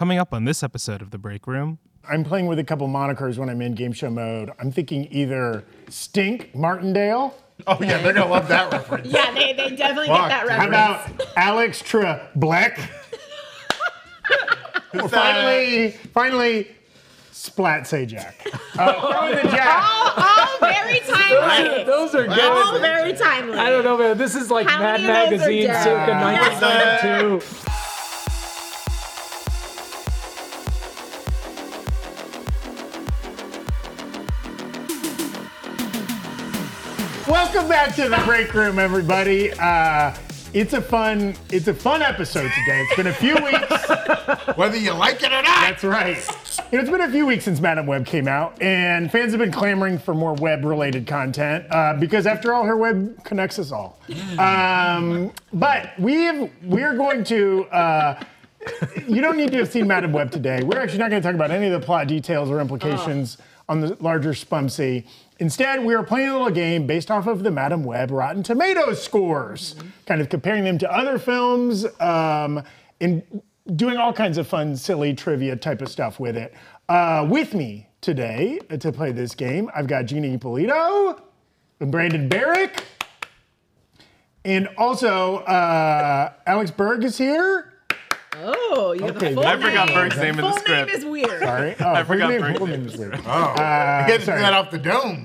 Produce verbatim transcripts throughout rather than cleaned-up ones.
Coming up on this episode of The Break Room. I'm playing with a couple monikers when I'm in game show mode. I'm thinking either Stink Martindale. Oh yeah, they're gonna love that reference. Yeah, they, they definitely Fuck. get that How reference. about Alex Trebek? Or finally, finally, Splat Sajak. Uh, throw in the jack. all, all very timely. Those are good. All very timely. I don't know, man. This is like How Mad many of those are Magazine dead? circa Yeah. nineteen ninety-two. Welcome back to the break room, everybody. Uh, it's a fun, it's a fun episode today. It's been a few weeks. Whether you like it or not. That's right. You know, it's been a few weeks since Madam Web came out, and fans have been clamoring for more web-related content uh, because, after all, her web connects us all. Um, but we've we're going to. Uh, you don't need to have seen Madam Web today. We're actually not going to talk about any of the plot details or implications on the larger Spumsy. Instead, we are playing a little game based off of the Madam Web Rotten Tomatoes scores, kind of comparing them to other films, um, and doing all kinds of fun, silly trivia type of stuff with it. Uh, with me today to play this game, I've got Gina Ippolito and Brandon Barrick, and also uh, Alex Berg is here. Oh, you have Okay, the full I forgot name. Berg's name in the Full script. name is weird. Sorry, oh, I forgot full name- Berg's full name. name is weird. Oh, uh, he had to do that off the dome.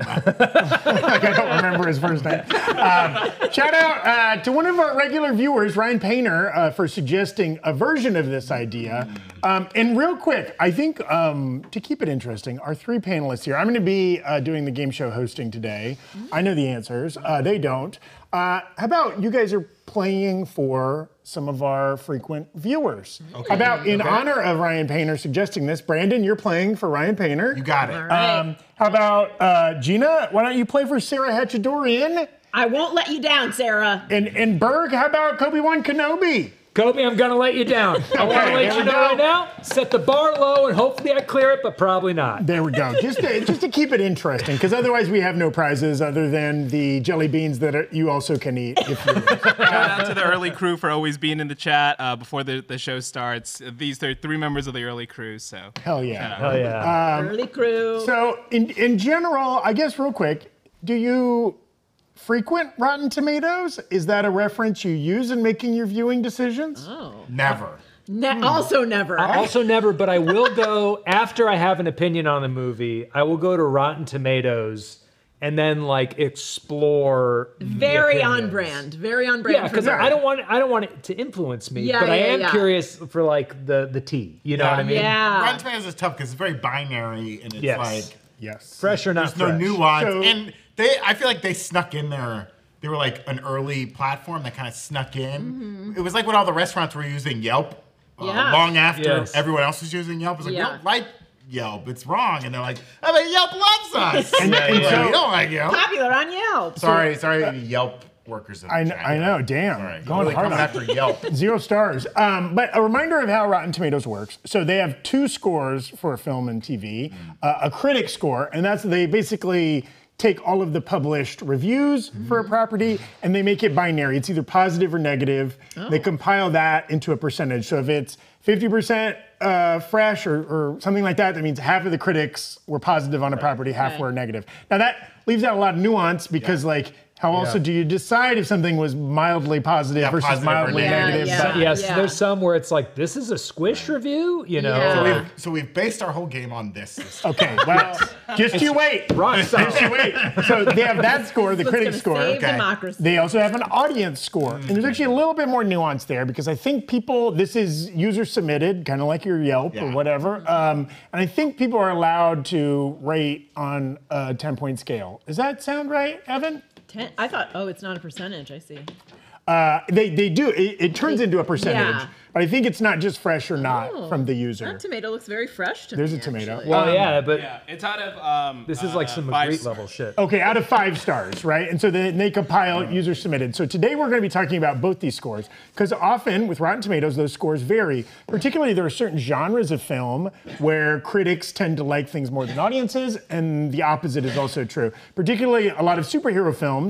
Like I don't remember his first name. Um, shout out uh, to one of our regular viewers, Ryan Painter, uh, for suggesting a version of this idea. Um, and real quick, I think um, to keep it interesting, our three panelists here, I'm going to be uh, doing the game show hosting today. I know the answers. Uh, they don't. Uh, how about you guys are playing for some of our frequent viewers? Okay. How about in honor of Ryan Painter suggesting this, Brandon, you're playing for Ryan Painter. You got it. Right. Um, how about uh, Gina? Why don't you play for Sarah Hatchadorian? I won't let you down, Sarah. And and Berg, how about Kobe-Wan Kenobi? Kobe, I'm gonna let you down. I want Okay, to let there you we know go. right now. Set the bar low, and hopefully I clear it, but probably not. There we go. Just to, just to keep it interesting, because otherwise we have no prizes other than the jelly beans that are, you also can eat if you lose. Shout out to the early crew for always being in the chat uh, before the, the show starts. These are three members of the early crew, so. Hell yeah. Oh yeah. Early crew. So in in general, I guess real quick, do you frequent Rotten Tomatoes? Is that a reference you use in making your viewing decisions? Never. Ne- Also never. Also never, but I will go after I have an opinion on the movie. I will go to Rotten Tomatoes and then like explore. the Very on opinions. brand. Very on brand. Yeah, for because me. I don't want I don't want it to influence me, Yeah, but I yeah, am yeah. curious for like the the tea. You know Yeah. what I mean? Yeah. Rotten Tomatoes is tough because it's very binary and it's Yes. like Yes. Fresh or not there's no fresh. nuance. So- and they, I feel like they snuck in there. They were like an early platform that kind of snuck in. It was like when all the restaurants were using Yelp. uh, Yeah. Long after Yes. everyone else was using Yelp. It was like, Yeah. we don't like Yelp. It's wrong. And they're like, I mean, Yelp loves us. And- and Like, so- we don't like Yelp. Popular on Yelp. Sorry, sorry, Yelp workers. In I know, China. I know, damn. Sorry, Going really hard coming on after Yelp. Zero stars. Um, but a reminder of how Rotten Tomatoes works. So they have two scores for a film and T V, uh, a critic score, and that's they basically take all of the published reviews for a property and they make it binary. It's either positive or negative. They compile that into a percentage. So if it's fifty percent uh, fresh or, or something like that, that means half of the critics were positive on a property, half Right. were negative. Now that leaves out a lot of nuance because like, how also Yeah. do you decide if something was mildly positive Yeah, versus positive or mildly negative. negative? Yeah, So- Yes, Yeah. there's some where it's like, this is a squish review, you know? Yeah. So or- we've, so we've based our whole game on this system. Okay, well, just you wait. Rock solid. Just you wait. So they have that score, the What's critic gonna score. save Okay. democracy. They also have an audience score. And there's actually a little bit more nuance there because I think people, this is user submitted, kind of like your Yelp or Yeah. whatever. Um, and I think people are allowed to rate on a ten point scale. Does that sound right, Evan? Ten, I thought, oh, it's not a percentage. I see. Uh, they, they do. It, it turns into a percentage. Yeah. But I think it's not just fresh or not Oh. from the user. That tomato looks very fresh to There's me. a tomato. actually. Well, yeah, but Yeah, it's out of. Um, this is like uh, some five great stars. level shit. Okay, out of five stars, right? And so then they compile user submitted. So today we're going to be talking about both these scores because often with Rotten Tomatoes, those scores vary. Particularly, there are certain genres of film where critics tend to like things more than audiences, and the opposite is also true. Particularly, a lot of superhero films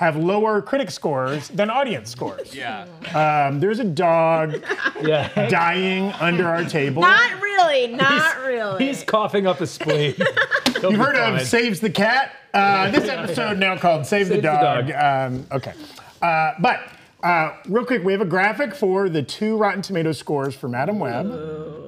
have lower critic scores than audience scores. Yeah. Um, there's a dog Yeah. dying under our table. Not really. Not really. He's coughing up a spleen. He'll You've be heard fine. of Saves the Cat? Uh, this episode now called Save, the Save the Dog. Dog. Um, okay. Uh, but uh, real quick, we have a graphic for the two Rotten Tomato scores for Madam Web. Ooh.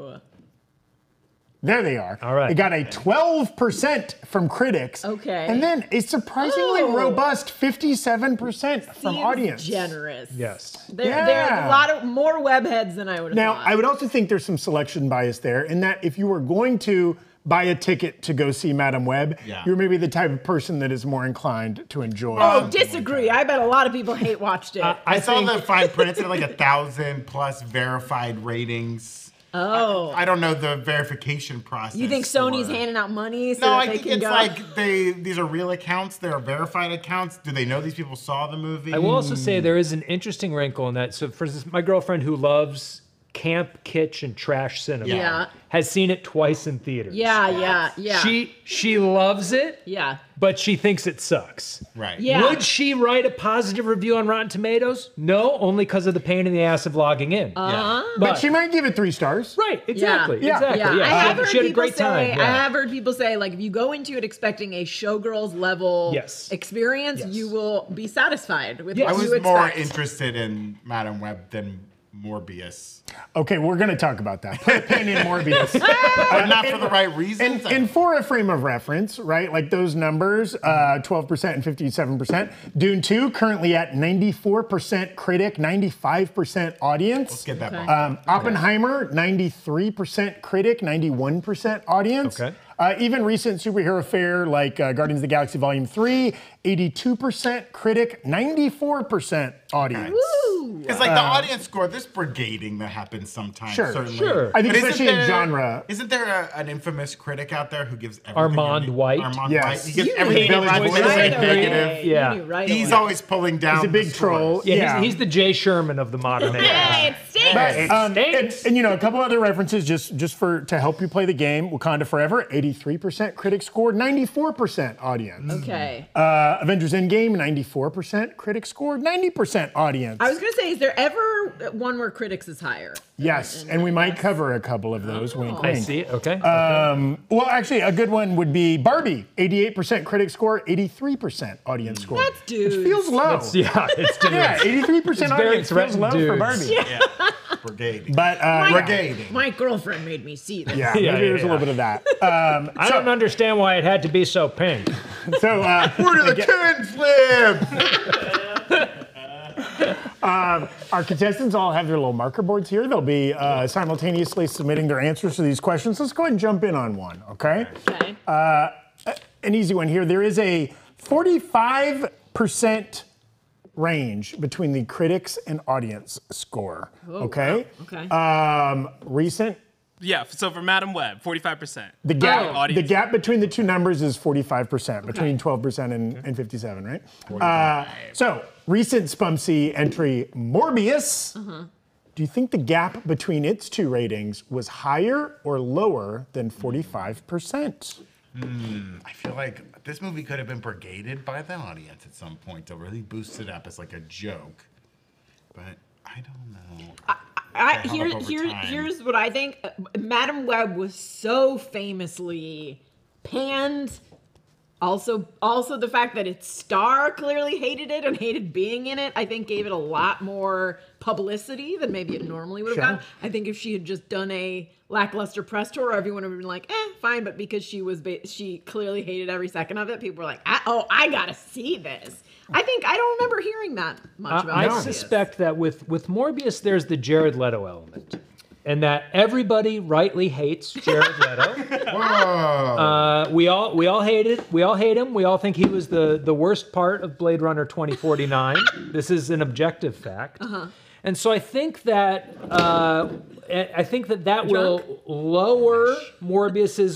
There they are. All right. It got a twelve percent from critics. Okay. And then a surprisingly Oh. robust fifty-seven percent from Seems audience. generous. Yes. There, Yeah. There's a lot of more web heads than I would have Now, thought. I would also think there's some selection bias there in that if you were going to buy a ticket to go see Madam Web, Yeah. you're maybe the type of person that is more inclined to enjoy. Oh, disagree. I bet a lot of people hate watched it. I, I saw think, the fine print. It said like a thousand plus verified ratings. oh. I don't know the verification process. You think Sony's for- handing out money so No, that I they think can it's go? like they these are real accounts. They're verified accounts. Do they know these people saw the movie? I will also say there is an interesting wrinkle in that. So, for instance, my girlfriend who loves camp, kitsch, and trash cinema Yeah. has seen it twice in theaters. yeah, yeah, yeah. She she loves it, yeah. but she thinks it sucks. Right. Yeah. Would she write a positive review on Rotten Tomatoes? No, only because of the pain in the ass of logging in. Uh-huh. but she might give it three stars. Right, exactly, Yeah. exactly. Yeah, Yeah, I she, have had, heard she had a people great say. time. I yeah. have heard people say, like, if you go into it expecting a Showgirls level Yes. experience, Yes. you will be satisfied with Yes. I what was you more expect. interested in Madam Web than Morbius, Okay, we're going to talk about that. Put a pin in Morbius. but not for the right And, reasons. and for a frame of reference, right, like those numbers, uh, twelve percent and fifty-seven percent. Dune two currently at ninety-four percent critic, ninety-five percent audience. Let's get that Okay. bump. Um, Oppenheimer, ninety-three percent critic, ninety-one percent audience. Okay. Uh, even recent superhero fare like uh, Guardians of the Galaxy Volume three, eighty-two percent critic, ninety-four percent audience. Woo! It's like the audience score. There's brigading that happens sometimes. Sure, certainly. sure. I think But isn't especially in there- genre. Isn't there a, an infamous critic out there who gives everything Armand a- White? Armand Yes. White. He gives You everything hated a Billy voice Boyd. like right away. negative. Yeah. You knew right He's away. always pulling down. He's a big the troll. scores. Yeah, Yeah. He's, he's the Jay Sherman of the modern era. Hey, it stinks. But, It um, and, stinks. and, you know, a couple other references just just for to help you play the game. Wakanda Forever, eighty-three percent critic score, ninety-four percent audience. Okay. Uh, Avengers Endgame, ninety-four percent critic score, ninety percent audience. I was gonna say, is there ever one where critics is higher? yes, and we might cover a couple of those. Wink, I wink. see. Okay. Um, well, actually, a good one would be Barbie, eighty-eight percent critic score, eighty-three percent audience score. That's dudes. Which feels low. yeah, it's dudes. yeah, eighty-three percent It's very audience feels low threatened for dudes. Barbie. Brigading. But uh, My- yeah, Brigading. My girlfriend made me see this. yeah, Yeah, maybe yeah, there's a yeah. little bit of that. Um, I so, don't understand why it had to be so pink. so uh, Where do the kids live? our contestants all have their little marker boards here. They'll be uh, simultaneously submitting their answers to these questions. Let's go ahead and jump in on one, okay? Okay. An easy one here. There is a forty-five percent range between the critics and audience score, okay? Okay. Um, recent, Yeah. So for Madam Web, forty-five percent. the gap, Oh. the Audience. gap between the two numbers is forty-five percent, between twelve percent and, and fifty-seven, right? Uh, so, recent Spumsy entry, Morbius. Uh-huh. Do you think the gap between its two ratings was higher or lower than forty-five percent? I feel like this movie could have been brigaded by the audience at some point to really boost it up as like a joke. But I don't know. I, held here, up over here, time. here's what I think. Uh, Madam Web was so famously panned. Also, also the fact that its star clearly hated it and hated being in it, I think gave it a lot more publicity than maybe it normally would have Sure. gotten. I think if she had just done a lackluster press tour, everyone would have been like, "Eh, fine." But because she was, ba- she clearly hated every second of it. People were like, I, "Oh, I gotta see this." I think I don't remember hearing that much about I, I Morbius. suspect that with, with Morbius, there's the Jared Leto element. And that everybody rightly hates Jared Leto. Whoa. Uh, we all we all hate it. We all hate him. We all think he was the, the worst part of Blade Runner twenty forty-nine. This is an objective fact. Uh-huh. And so I think that uh, I think that that will lower Morbius's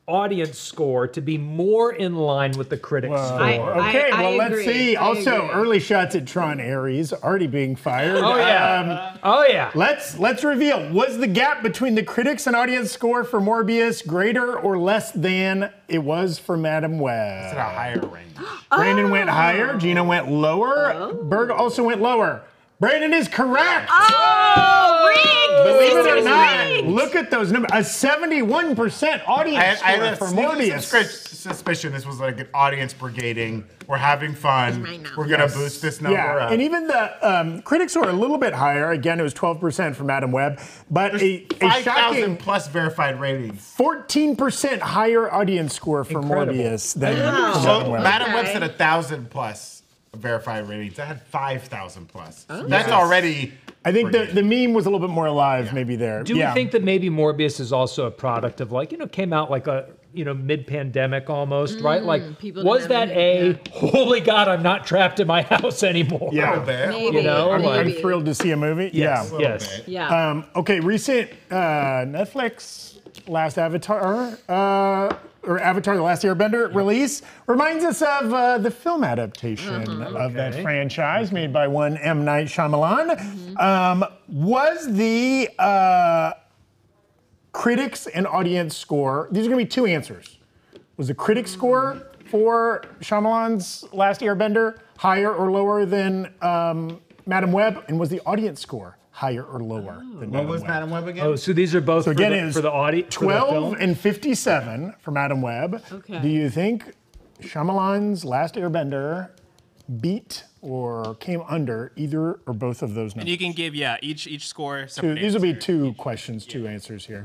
audience score to be more in line with the critic Whoa. score. I- I- Okay, well, let's agree. see. I Also, agree. early shots at Tron Ares already being fired. Oh yeah. Um, oh yeah. let's let's reveal. Was the gap between the critics and audience score for Morbius greater or less than it was for Madam Web? It's at a higher range. Brandon went Oh. higher. Gina went lower. Berg also went lower. Brandon is correct. Oh, rigged! Believe it or Sisters not, rigged! look at those numbers. A seventy-one percent audience I, I score had a for sneaky Morbius. suscri- suspicion this was like an audience brigading. We're having fun. Right now. We're gonna Yes. boost this number Yeah, up. and even the um, critics were a little bit higher. Again, it was twelve percent for Madam Web, but a, a Five thousand shocking plus verified ratings. fourteen percent higher audience score for Incredible. Morbius than Wow. for So Madam Web. Madam Okay. Web said a thousand plus verified ratings. I had five thousand plus. Oh. That's already. I think the, brigade. the meme was a little bit more alive, maybe there. Do yeah. we think that maybe Morbius is also a product of like, you know, came out like a, you know, mid-pandemic almost, right? Like, people was didn't that have a, holy God, I'm not trapped in my house anymore? Yeah. A little bit. Maybe. You know, I'm, like- I'm maybe. thrilled to see a movie. Yes, Yeah. yes. bit. Yeah. Um, okay, recent uh, Netflix Last Avatar, uh, or Avatar: The Last Airbender release reminds us of uh, the film adaptation of that Okay. franchise made by one M. Night Shyamalan. Um, was the uh, critics and audience score, these are gonna be two answers. Was the critic score for Shyamalan's Last Airbender higher or lower than um, Madam Web? And was the audience score higher or lower than What Madam was Web? Madam Web again? Oh, so these are both for, again, the, it's for the audio, twelve and fifty-seven for Madam Web. Okay. Do you think Shyamalan's Last Airbender beat or came under either or both of those And numbers? you can give, yeah, each each score. Two- separate these will be answer. two questions, two answers here.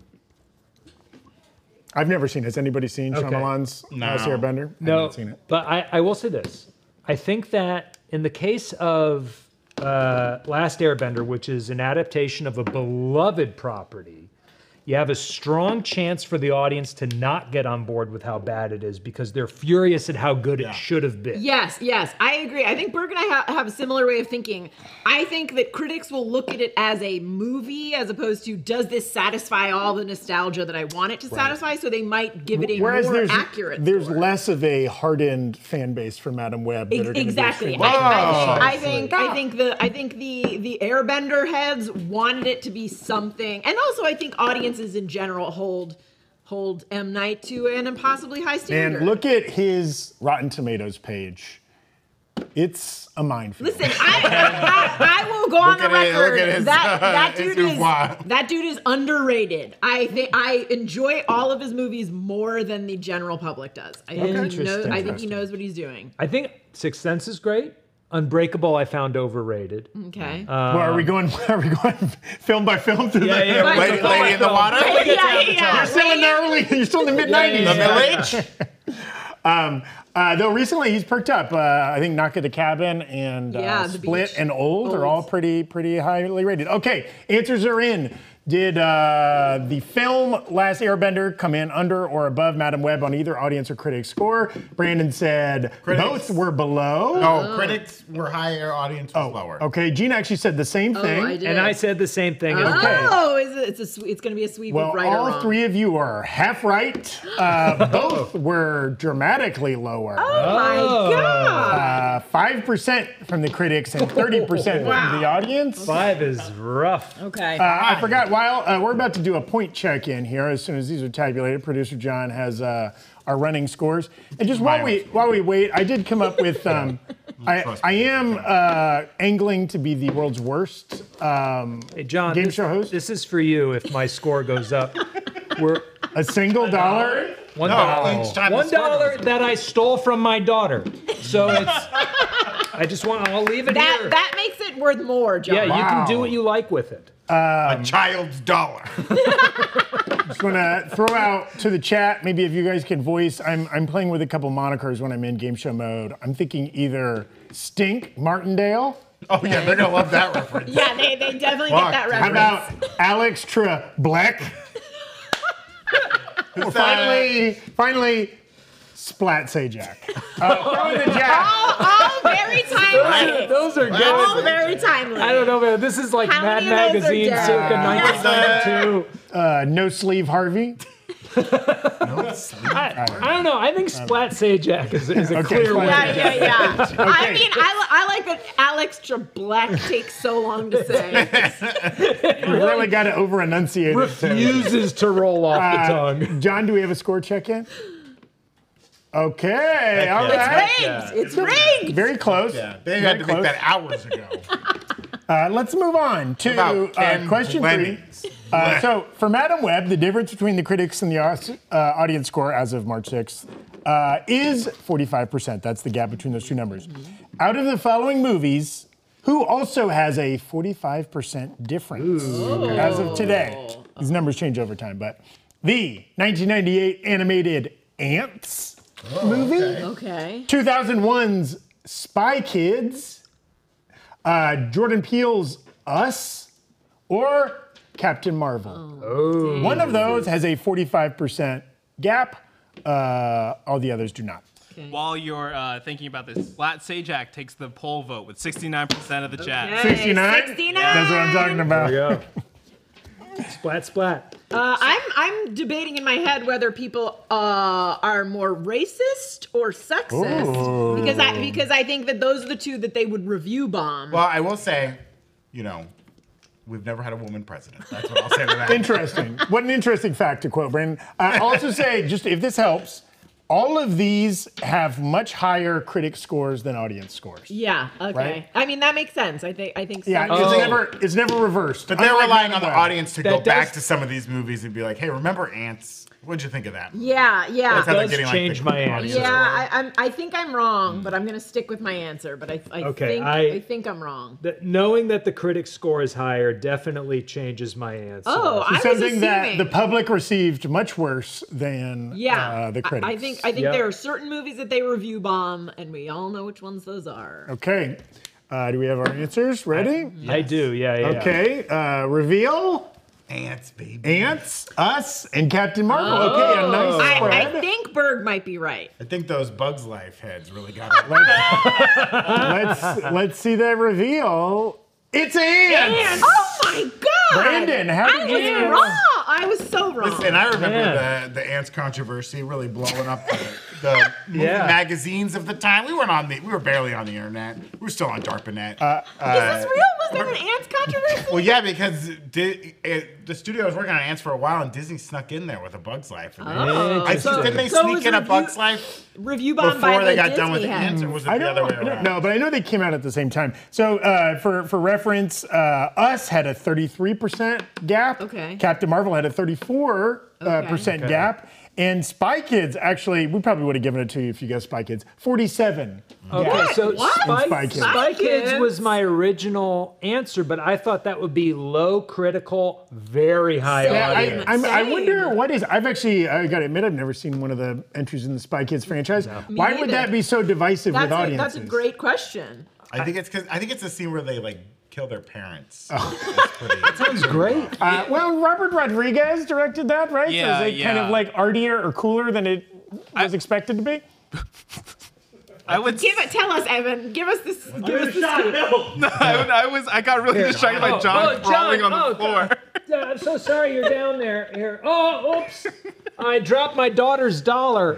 I've never seen. Has anybody seen Okay. Shyamalan's Last No. Airbender? I No, haven't seen it. but I, I will say this. I think that in the case of uh, Last Airbender, which is an adaptation of a beloved property, you have a strong chance for the audience to not get on board with how bad it is because they're furious at how good it should have been. Yes, yes, I agree. I think Berg and I ha- have a similar way of thinking. I think that critics will look at it as a movie as opposed to does this satisfy all the nostalgia that I want it to satisfy? So they might give it a Whereas more there's accurate. there's score. less of a hardened fan base for Madam Web. That Ex- are gonna be exactly. extremely- I, I, I think I think the I think the the Airbender heads wanted it to be something, and also I think audiences in general hold hold M Night to an impossibly high standard. And look at his Rotten Tomatoes page. It's a minefield. Listen, I, I, I will go on Look the at it, look record at his, that uh, that his dude is oeuvre. that dude is underrated. I think I enjoy all of his movies more than the general public does. I think he knows. Interesting. I think he knows what he's doing. I think Sixth Sense is great. Unbreakable, I found overrated. Okay. well, are we going? Are we going film by film through Yeah, the? yeah, Right. Lady, Lady in the Water? yeah, yeah, yeah. You're still in the early. You're still in the mid nineties. The Village? Um, uh, though recently he's perked up. Uh, I think Knock at the Cabin and uh, Yeah, The Split Beach. and Old, are Old. all pretty pretty highly rated. Okay, answers are in. Did uh, the film Last Airbender come in under or above Madam Web on either audience or critic score? Brandon said Critics. both were below. No, critics were higher, audience was lower. Okay, Gina actually said the same thing. Oh, I did. And I said the same thing. as Okay. Oh, is it, it's a swe- it's going to be a sweep Well, of right all or wrong. three of you are half right. Uh, both were dramatically lower. Oh my god! Uh, five percent from the critics and thirty percent from the audience. Five is rough. Okay. Uh, I forgot, while uh, we're about to do a point check in here, as soon as these are tabulated, producer John has uh, our running scores. And just while we while we wait, I did come up with, um, I, Trust I me. am uh, angling to be the world's worst um, Hey, John, game this, show host. this is for you if my score goes up. We're A single dollar. one No, dollar. each time the One score dollar goes up. that I stole from my daughter. So it's. I just want. I'll leave it that here. that makes it worth more, John. yeah, you can do Wow. what you like with it. A child's dollar. Just want to throw out to the chat, maybe if you guys can voice, I'm, I'm playing with a couple monikers when I'm in game show mode. I'm thinking either Stink Martindale. Oh yeah, they're gonna love that reference. Yeah, they, they definitely Fuck. get that How reference. about Alex Tre Black? Or finally, finally, Splat Sajak. Uh, throw in the jack. all, all very timely. Those are good. all very timely. I don't know, man. This is like How Mad many of those are Magazine dead? circa nineteen ninety-two. Uh, no Sleeve Harvey. No sleep. I, I don't know. I think Splat Sajak is, is a Okay, clear Splat winner. Yeah, yeah, yeah. I Okay. mean, I, li- I like that Alex Trebek takes so long to say. You really got to over enunciate it. Refuses to roll off the Uh, tongue. John, do we have a score check in? Okay, all yeah. right. Rigged! yeah. It's rigged! Very close. Yeah, they Very had to close. make that hours ago. Uh, let's move on to About uh, Ken question Blennings. three. Uh, so, for Madam Web, the difference between the critics and the aus- uh, audience score as of March sixth uh, is forty-five percent. That's the gap between those two numbers. Out of the following movies, who also has a forty-five percent difference as of today? These numbers change over time, but the nineteen ninety-eight animated Ants movie, Okay. two thousand one's Spy Kids, uh, Jordan Peele's Us, or Captain Marvel. Oh. One of those has a forty-five percent gap. Uh, all the others do not. While you're uh, thinking about this, Splat Sajak takes the poll vote with sixty-nine percent of the chat. Okay. sixty-nine? sixty-nine. That's what I'm talking about. There you go. Splat, splat. Uh, I'm I'm debating in my head whether people uh, are more racist or sexist because I because I think that those are the two that they would review bomb. Well, I will say, you know, we've never had a woman president. That's what I'll say to that. Interesting. What an interesting fact to quote, Brandon. Uh, I'll also say, just if this helps, all of these have much higher critic scores than audience scores. yeah. Okay. Right? I mean that makes sense. I think I think. Yeah, some- it's Oh. never it's never reversed. But they're Unlike relying Madam on the Web. audience to That go does- back to some of these movies and be like, hey, remember Ants? What'd you think of that? Yeah. Yeah. That's how they're does getting, like, change the my audience answer. Yeah, score. I, I'm. I think I'm wrong, but I'm gonna stick with my answer. But I, I Okay, think I- I, think I'm wrong. That knowing that the critic score is higher definitely changes my answer. Oh, I was Something that assuming. the public received much worse than Yeah, uh, the I- critics. I think I think Yeah. there are certain movies that they review bomb, and we all know which ones those are. Okay. Uh, do we have our answers ready? I do, yeah, yeah. Okay. Uh, reveal. Ants, baby. Ants, Us, and Captain Marvel. Okay, a nice I, spread. I think Berg might be right. I think those Bugs Life heads really got it. let's let's see that reveal. It's Ants. Oh my god! Brandon, how I did was you- wrong. I was so wrong. And I remember Man. the, the Ants controversy really blowing up the, the movie Yeah. magazines of the time. We weren't on the, we were barely on the internet. We were still on DARPANET. Uh, Is this real? Was there an ants controversy? well, yeah, because Di- it, the studio was working on Ants for a while, and Disney snuck in there with A Bug's Life. And they- Oh. I So- think didn't they so sneak was in A review- Bug's Life Review bomb by before they the got done with Disney the head. Ants, or was it I the don't, other way I don't around? know, but I know they came out at the same time. So uh, for for reference, uh, Us had a thirty-three percent gap. Okay. Captain Marvel had a thirty-four uh, Okay. percent gap. And Spy Kids, actually, we probably would have given it to you if you guessed Spy Kids. forty-seven. Okay, gap. so What? Spy, Spy Kids. Spy Kids Kids. was my original answer, but I thought that would be low critical, very high Same. Yeah, I, audience. I'm, I Same. wonder what is. I've actually, I got to admit, I've never seen one of the entries in the Spy Kids franchise. Why would neither. that be so divisive That's with a, audiences? that's a great question. I think it's because I think it's the scene where they like kill their parents. Oh. That's pretty. Sounds great. Uh, well, Robert Rodriguez directed that, right? Yeah, so is it kind yeah. of like artier or cooler than it was expected to be? I would. Give it. Tell us, Evan. Give us this. Give us this. I, would- I was. I got really distracted by Oh, John oh, John, crawling on the oh, floor. God. I'm so sorry you're down there. Here. Oh, oops. I dropped my daughter's dollar.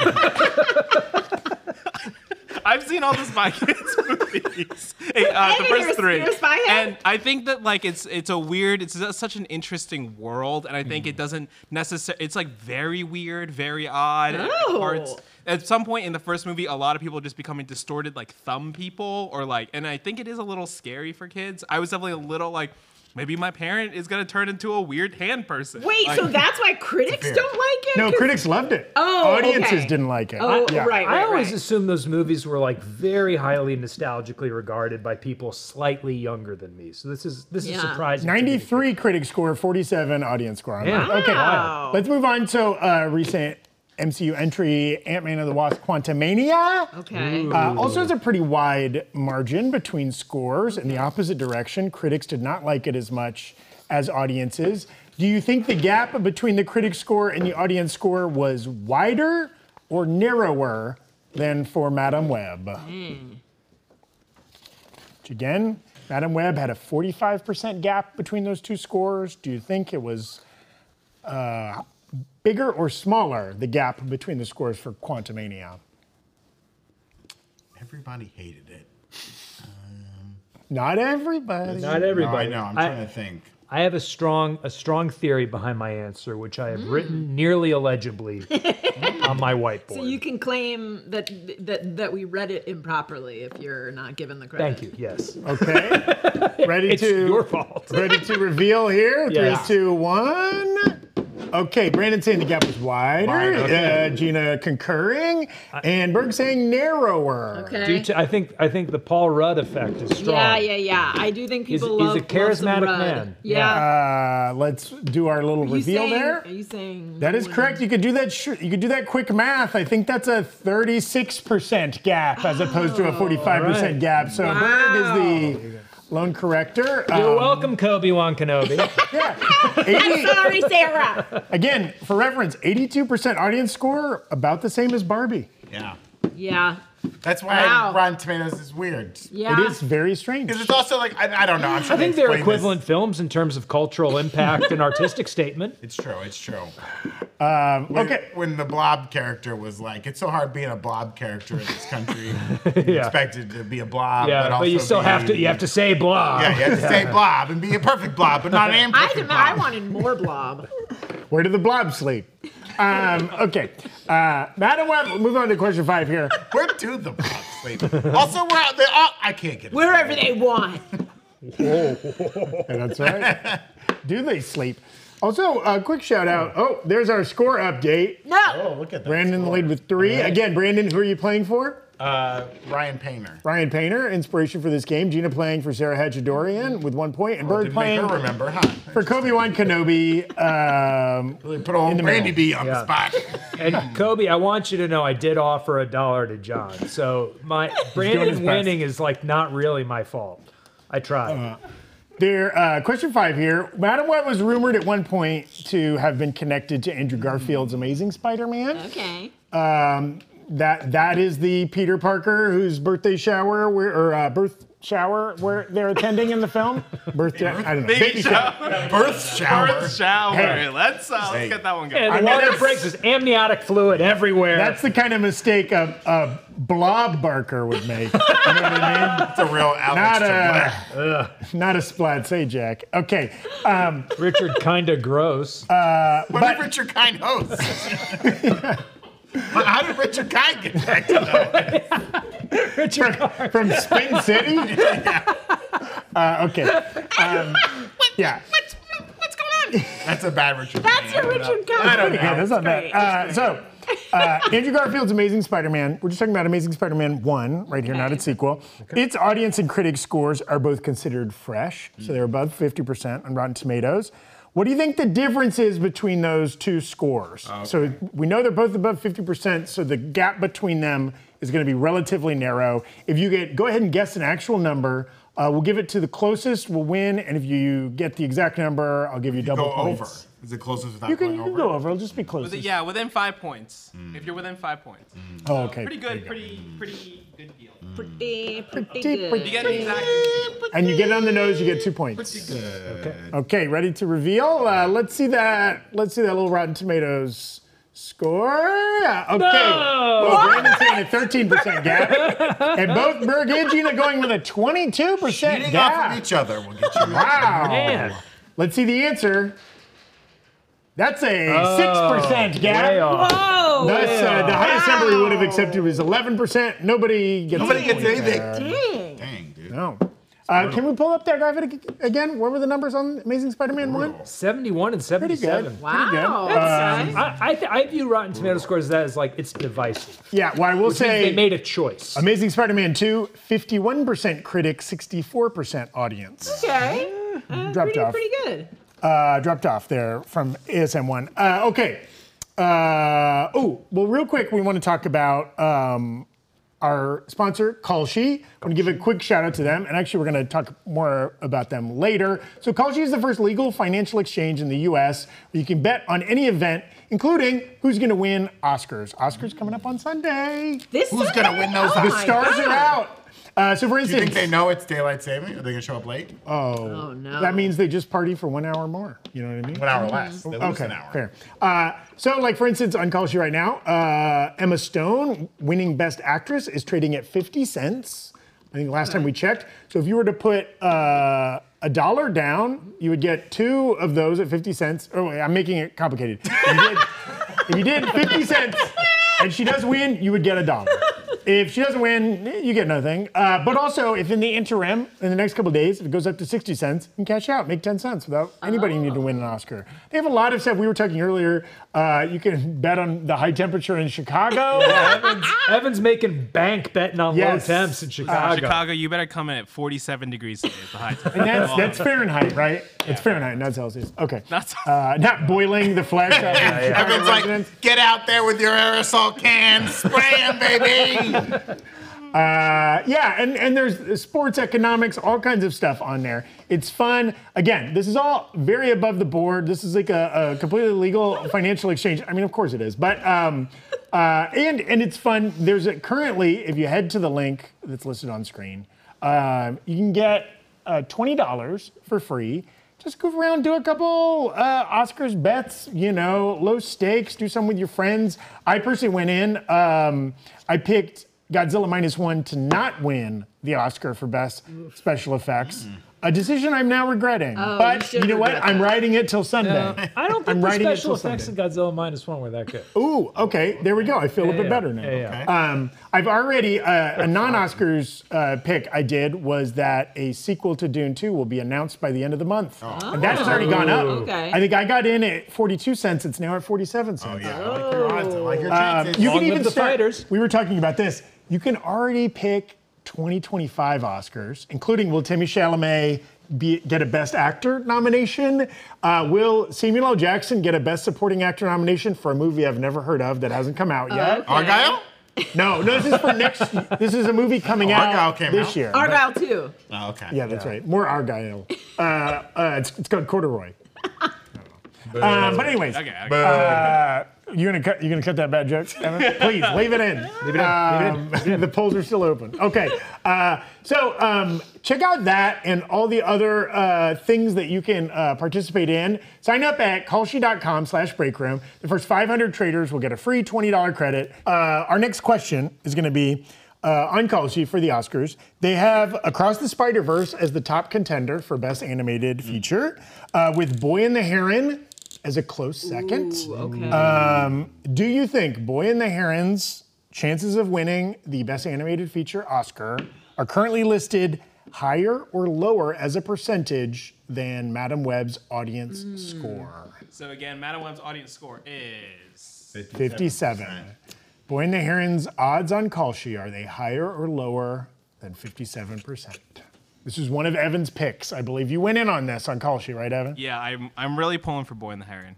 I, I've seen all the Spy Kids movies, hey, uh, the Evan, first you're a- three, you're a spy head? and I think that like it's it's a weird, it's a- such an interesting world, and I think it doesn't necessarily. It's like very weird, very odd at Oh. parts. At some point in the first movie, a lot of people are just becoming distorted, like thumb people, or like, and I think it is a little scary for kids. I was definitely a little like, maybe my parent is gonna turn into a weird hand person. Wait, Like, so that's why critics fear. don't like it? No, 'Cause- critics loved it. Oh, Audiences okay. didn't like it. Oh, Yeah. right, right, I always right. assumed those movies were like very highly nostalgically regarded by people slightly younger than me. So this is this is Yeah. surprising. to me. ninety-three critic score, forty-seven audience score. on Yeah. that. Okay, Wow. let's move on to uh, recent M C U entry, Ant-Man and the Wasp: Quantumania. Okay. Uh, also has a pretty wide margin between scores in the opposite direction. Critics did not like it as much as audiences. Do you think the gap between the critic score and the audience score was wider or narrower than for Madam Web? Which again, Madam Web had a forty-five percent gap between those two scores. Do you think it was uh, bigger or smaller, the gap between the scores for Quantumania? Everybody hated it. Not everybody. Not No, everybody. I know. I'm I- trying to think. I have a strong a strong theory behind my answer, which I have written nearly illegibly on my whiteboard. So you can claim that that that we read it improperly if you're not given the credit. Thank you. Yes. Okay. Ready It's to your fault. ready to reveal here? Yes. Three, two, one. Okay, Brandon saying the gap was wider. Wide, okay. uh, Gina concurring, and Berg saying narrower. Okay. Due to, I think I think the Paul Rudd effect is strong. Yeah, yeah, yeah. I do think He's- people he's a love love some charismatic Rudd. man. Yeah. Uh, let's do our little Are you reveal saying, there. Are you saying That is correct. You could do that. Sh- you could do that quick math. I think that's a thirty-six percent gap as opposed to a forty-five percent All right. gap. So Wow. Berg is the lone corrector. You're Um, welcome, Kobe-Wan Kenobi. yeah. eighty Sorry, Sarah. Again, for reference, eighty-two percent audience score, about the same as Barbie. Yeah. Yeah. That's why Wow. Rotten Tomatoes is weird. Yeah. It is very strange. Because it's also like, I, I don't know. I'm I trying think to they're explain equivalent films in terms of cultural impact and artistic statement. This. It's true. It's true. Um, When, okay. when the Blob character was like, it's so hard being a Blob character in this country. You're Yeah. expected to be a Blob, Yeah, but but, also you still be- have to you have to say blah. Yeah, you have to say Blob and be a perfect Blob, but not an I, imperfect demand, Blob. I wanted more blob. Where did the blob sleep? Um, okay. Uh, Madam Web, we'll move on to question five here. Where do the Blobs sleep? Also, we're out there. Oh, I can't get it. Wherever they want. Yeah, that's right. Do they sleep? Also, a quick shout out. Oh, there's our score update. No. Oh, look at that. Brandon in the lead with three. Again, Brandon, who are you playing for? Uh, Ryan Painter. Ryan Painter, inspiration for this game. Gina playing for Sarah Hachadorian with one point, and Berg Didn't make playing her remember, huh? for Kobe-Wan Kenobi. Um, Really put old in the Randy middle. B on Yeah. the spot. And Kobe, I want you to know I did offer a dollar to John. So my his Brandon best. winning is like not really my fault. I tried. There, uh, question five here. Madam Web was rumored at one point to have been connected to Andrew Garfield's Amazing Spider-Man. Okay. Um, that that is the Peter Parker whose birthday shower where, or uh, birth shower where they're attending in the film. Birthday, I don't know. Baby shower. shower. Birth shower. Birth shower. Hey. Let's uh, let's Hey. get that one going. And the I mean, water that's- breaks is amniotic fluid everywhere. That's the kind of mistake a, a blob barker would make. You know what I mean? It's a real Alex Not Trebek. a, not a splat, say Jack. Okay. Um, Richard kinda gross. Uh, What but- did Richard Kind host? How did Richard Kind get back to know? Richard from Spin City? Uh, okay. Um, yeah. What's, what's going on? That's a bad Richard That's Kind. your Richard Kind. I don't know. Yeah, that's not Great. bad. Uh, so, uh, Andrew Garfield's Amazing Spider-Man. We're just talking about Amazing Spider-Man one right here, not its sequel. Its audience and critic scores are both considered fresh, so they're above fifty percent on Rotten Tomatoes. What do you think the difference is between those two scores? So we know they're both above fifty percent, so the gap between them is going to be relatively narrow. If you get, go ahead and guess an actual number. Uh, we'll give it to the closest, will win, and if you get the exact number, I'll give you double Go over. points. Is it closest without You can, going you over? can go over. It'll just be closest. With it- yeah, within five points. If you're within five points. Oh, okay. Pretty good, pretty pretty good deal. Pretty, pretty Pretty, good. pretty You get it exactly. And you get it on the nose, you get two points. Okay. Okay, ready to reveal? Uh, let's see that. Let's see that little Rotten Tomatoes score. Yeah, okay. No! Well, Brandon's saying a thirteen percent gap, and both Berg and Gina going with a twenty-two percent Cheating off of gap. each other will get you. Wow. Man. Let's see the answer. That's a six percent Way gap. off. Whoa. Thus, uh, the highest number we would have accepted was eleven percent. Nobody gets Nobody a gets point anything. there. Dang. Dang, dude. No. Uh, can we pull up that graphic ag- again? What were the numbers on Amazing Spider-Man one? seventy-one and Pretty seventy-seven. good. Pretty good. Wow. Um, That's nice. I, I, th- I view Rotten Tomato scores that as like it's divisive. Yeah, well, I will Which means say they made a choice. Amazing Spider-Man two, fifty-one percent critic, sixty-four percent audience. Okay. Uh, Dropped pretty, off. pretty good. Uh, dropped off there from A S M one. Uh, okay. Uh, oh, well, real quick, we want to talk about um, our sponsor, Kalshi. I want to give a quick shout out to them, and actually, we're going to talk more about them later. So, Kalshi is the first legal financial exchange in the U S where you can bet on any event, including who's going to win Oscars. Oscars coming up on Sunday. This Who's Sunday? gonna win those Oh Oscars? The my stars God. are out. Uh, so for Do you instance, think they know it's daylight saving? Are they gonna show up late? Oh no. that means they just party for one hour more. You know what I mean? One hour less. They lose Okay, an hour. fair. Uh, so, like for instance, on Call Sheet right now, uh, Emma Stone, winning Best Actress, is trading at fifty cents. I think last time we checked. So, if you were to put uh, a dollar down, you would get two of those at fifty cents. Oh, wait, I'm making it complicated. If you did, if you did fifty cents and she does win, you would get a dollar. If she doesn't win, you get nothing. Uh, but also, if in the interim, in the next couple of days, if it goes up to sixty cents, you can cash out, make ten cents without anybody needing to win an Oscar. They have a lot of stuff. We were talking earlier, uh, you can bet on the high temperature in Chicago. Evan's, Evan's making bank betting on Yes. low temps in Chicago. Chicago, you better come in at forty-seven degrees today at the high temperature. And that's, that's Fahrenheit, right? It's Fahrenheit, not Celsius. Okay. That's Uh, not boiling the flesh out of Chicago Everyone's like, residents. get out there with your aerosol can, spray 'em, baby. Uh, yeah, and, and there's sports economics, all kinds of stuff on there. It's fun. Again, this is all very above the board. This is like a, a completely legal financial exchange. I mean, of course it is. But, um, uh, and, and it's fun. There's a, currently, if you head to the link that's listed on screen, um, you can get uh, twenty dollars for free. Just go around, do a couple uh, Oscars bets, you know, low stakes, do some with your friends. I personally went in, um, I picked Godzilla Minus One to not win the Oscar for Best Special Effects. A decision I'm now regretting. Oh, you but should you know what? regret I'm that. writing it till Sunday. I don't think I'm the writing it special till effects in Sunday. Godzilla Minus One were that good. Ooh, okay, there we go. I feel a bit yeah. better now. Yeah, yeah. Um, I've already, uh, a non-Oscars uh, pick I did was that a sequel to Dune two will be announced by the end of the month. And that has already gone up. Okay. I think I got in at forty-two cents. It's now at forty-seven cents. Oh, yeah. I like your odds. I like your Um, chances. you Long can live even the start, fighters. We were talking about this. You can already pick twenty twenty-five Oscars, including will Timmy Chalamet be, get a Best Actor nomination? Uh, will Samuel L. Jackson get a Best Supporting Actor nomination for a movie I've never heard of that hasn't come out yet? Okay. Argyle? No, no, this is for next. This is a movie coming out Argyle came this out? year. Argyle too. Oh, okay. Yeah, that's right. More Argyle. Uh, uh, it's, it's called Corduroy. Um, but anyways, okay. okay. uh, you gonna cut? You gonna cut that bad joke, Evan? Please leave it in. Leave it in. Leave it in. Um, the polls are still open. Okay, uh, so um, check out that and all the other uh, things that you can uh, participate in. Sign up at callshe.com slash breakroom. The first five hundred traders will get a free twenty dollars credit. Uh, our next question is going to be uh, on Call Sheet for the Oscars. They have Across the Spider-Verse as the top contender for Best Animated Feature, uh, with Boy and the Heron as a close second. Ooh, okay. Um, do you think Boy and the Heron's chances of winning the Best Animated Feature Oscar are currently listed higher or lower as a percentage than Madam Web's audience score? So again, Madam Web's audience score is fifty-seven. Boy and the Heron's odds on Call Sheet, are they higher or lower than fifty-seven percent? This is one of Evan's picks. I believe you went in on this on Call Sheet, right, Evan? yeah. I'm I'm really pulling for Boy and the Heron.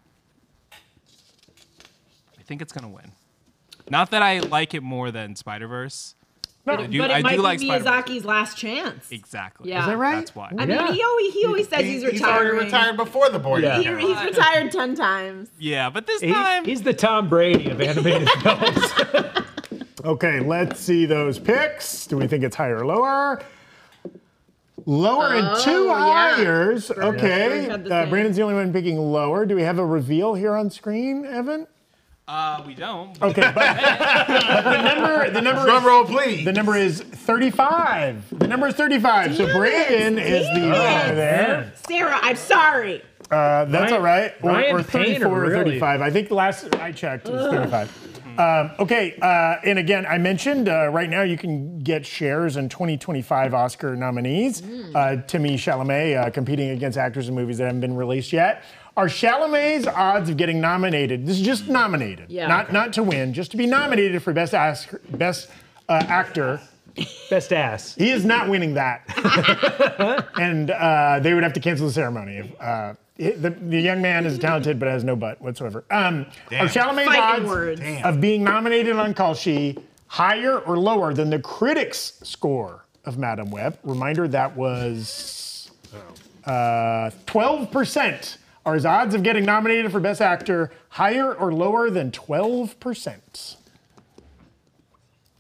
I think it's gonna win. Not that I like it more than Spider Verse. No, I do- but it I do might like be Spider-Verse. Miyazaki's last chance. Exactly. Yeah. Is that right? That's why. I Yeah. mean, he always, he always says he's, He's already retiring. retired before the board. Yeah. He, he's retired ten times. Yeah, but this He- time he's the Tom Brady of animated films. Okay, let's see those picks. Do we think it's higher or lower? Lower and two Oh, yeah. hires. Okay. We had the Uh, same. Brandon's the only one picking lower. Do we have a reveal here on screen, Evan? uh, we don't. but- Okay, but, but the number the number Drum is, roll, please. the number is thirty-five. The number is thirty-five. So Brandon is the winner there. Sarah, I'm sorry. Uh, that's Ryan- all right. Or, Ryan or thirty-four Painter, or really. thirty-five. I think the last I checked was thirty-five. Um, okay, uh, and again, I mentioned uh, right now you can get shares in twenty twenty-five Oscar nominees. Uh, Timmy Chalamet uh, competing against actors in movies that haven't been released yet. Are Chalamet's odds of getting nominated? This is just nominated, Yeah. not not to win, just to be nominated for best Oscar, best uh, actor. Best ass. He is not winning that, and uh, they would have to cancel the ceremony. If, uh, it- the, the young man is talented but has no butt whatsoever. Um, are Chalamet's Fighting odds words. Damn. of being nominated on Call Sheet higher or lower than the critics' score of Madam Web? Reminder, that was uh, twelve percent. Are his odds of getting nominated for Best Actor higher or lower than twelve percent?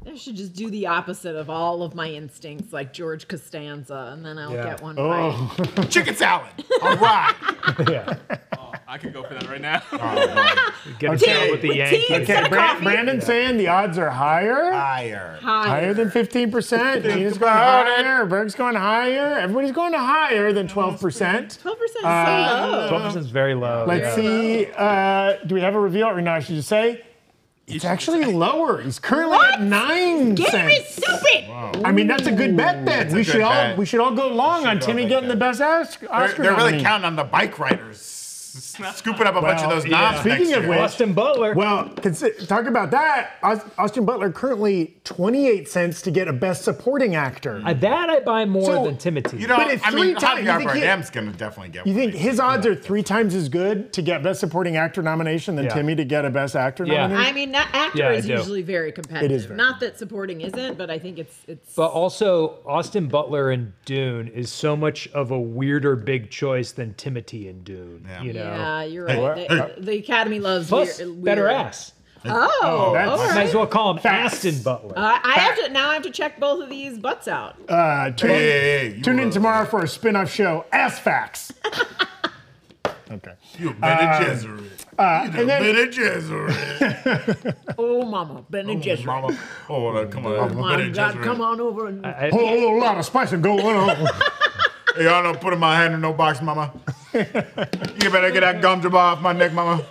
I should just do the opposite of all of my instincts, like George Costanza, and then I'll Yeah. get one right. Oh, Chicken salad. All right. Yeah. Oh, I could go for that right now. Get a Okay. deal with the With tea Yankees. instead okay. of Bra- coffee. Brandon's saying the odds are higher. Higher. Higher than fifteen percent. Gina's going about it. higher. Berg's going higher. Everybody's going higher than twelve percent. twelve percent is Uh, so low. twelve percent is very low. Let's yeah. see. Uh, do we have a reveal or not? Should you say? It's actually lower. He's currently What? at nine Game cents. is stupid. I mean, that's a good bet then. That's a We good should all bet. we should all go long on go Timmy like getting that. the best Oscar. They're, Oscar they're really nominee. counting on the bike riders s- scooping up a bunch of Well, those yeah. knobs Speaking next of year. which- Austin Butler. Well, consi- talk about that. Aus- Austin Butler currently twenty-eight cents to get a Best Supporting Actor. Uh, that I buy more So, than Timothy. You know, But it's I mean, three times- Javier you think he- Bardem's going to definitely get You one. think his odds are three times as good to get Best Supporting Actor nomination than Yeah. Timmy to get a Best Actor Yeah. nomination? I mean, that actor Yeah, I is do. usually very competitive. It is very Not that supporting isn't, but I think it's it's. But also, Austin Butler in Dune is so much of a weirder big choice than Timothy in Dune. Yeah. You know, yeah, you're Hey, right. The, the Academy loves plus weird, better weird- ass. Oh, that's- all Might right. as well call him Facts. Aston Butler. Uh, I have to now. I have to check both of these butts out. Uh, tune, Hey, hey, hey, you tune in were- tomorrow for a spin-off show, Ass Facts. Okay. You Bene Gesserit. Uh, you and then- Bene Gesserit. Oh, Mama, Ben and Gesserit. Mama. Oh, uh, come on. My Bene God, Gesserit. come on over and I- Whole lot of spicing going on. Hey, y'all don't put my hand in no box, mama. You better get that gumdrop off my neck, mama.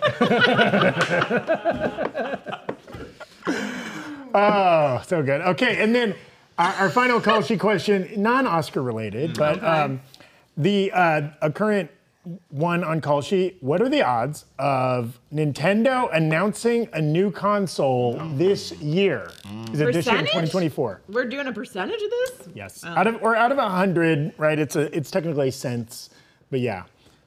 Oh, so good. Okay, and then our, our final call sheet question, non-Oscar related, but um, the uh, a current one on call sheet. What are the odds of Nintendo announcing a new console this year? Is it this year, Percentage? twenty twenty-four? we're doing a percentage of this. Yes. Out of or out of a hundred, right? It's a it's technically cents, but yeah.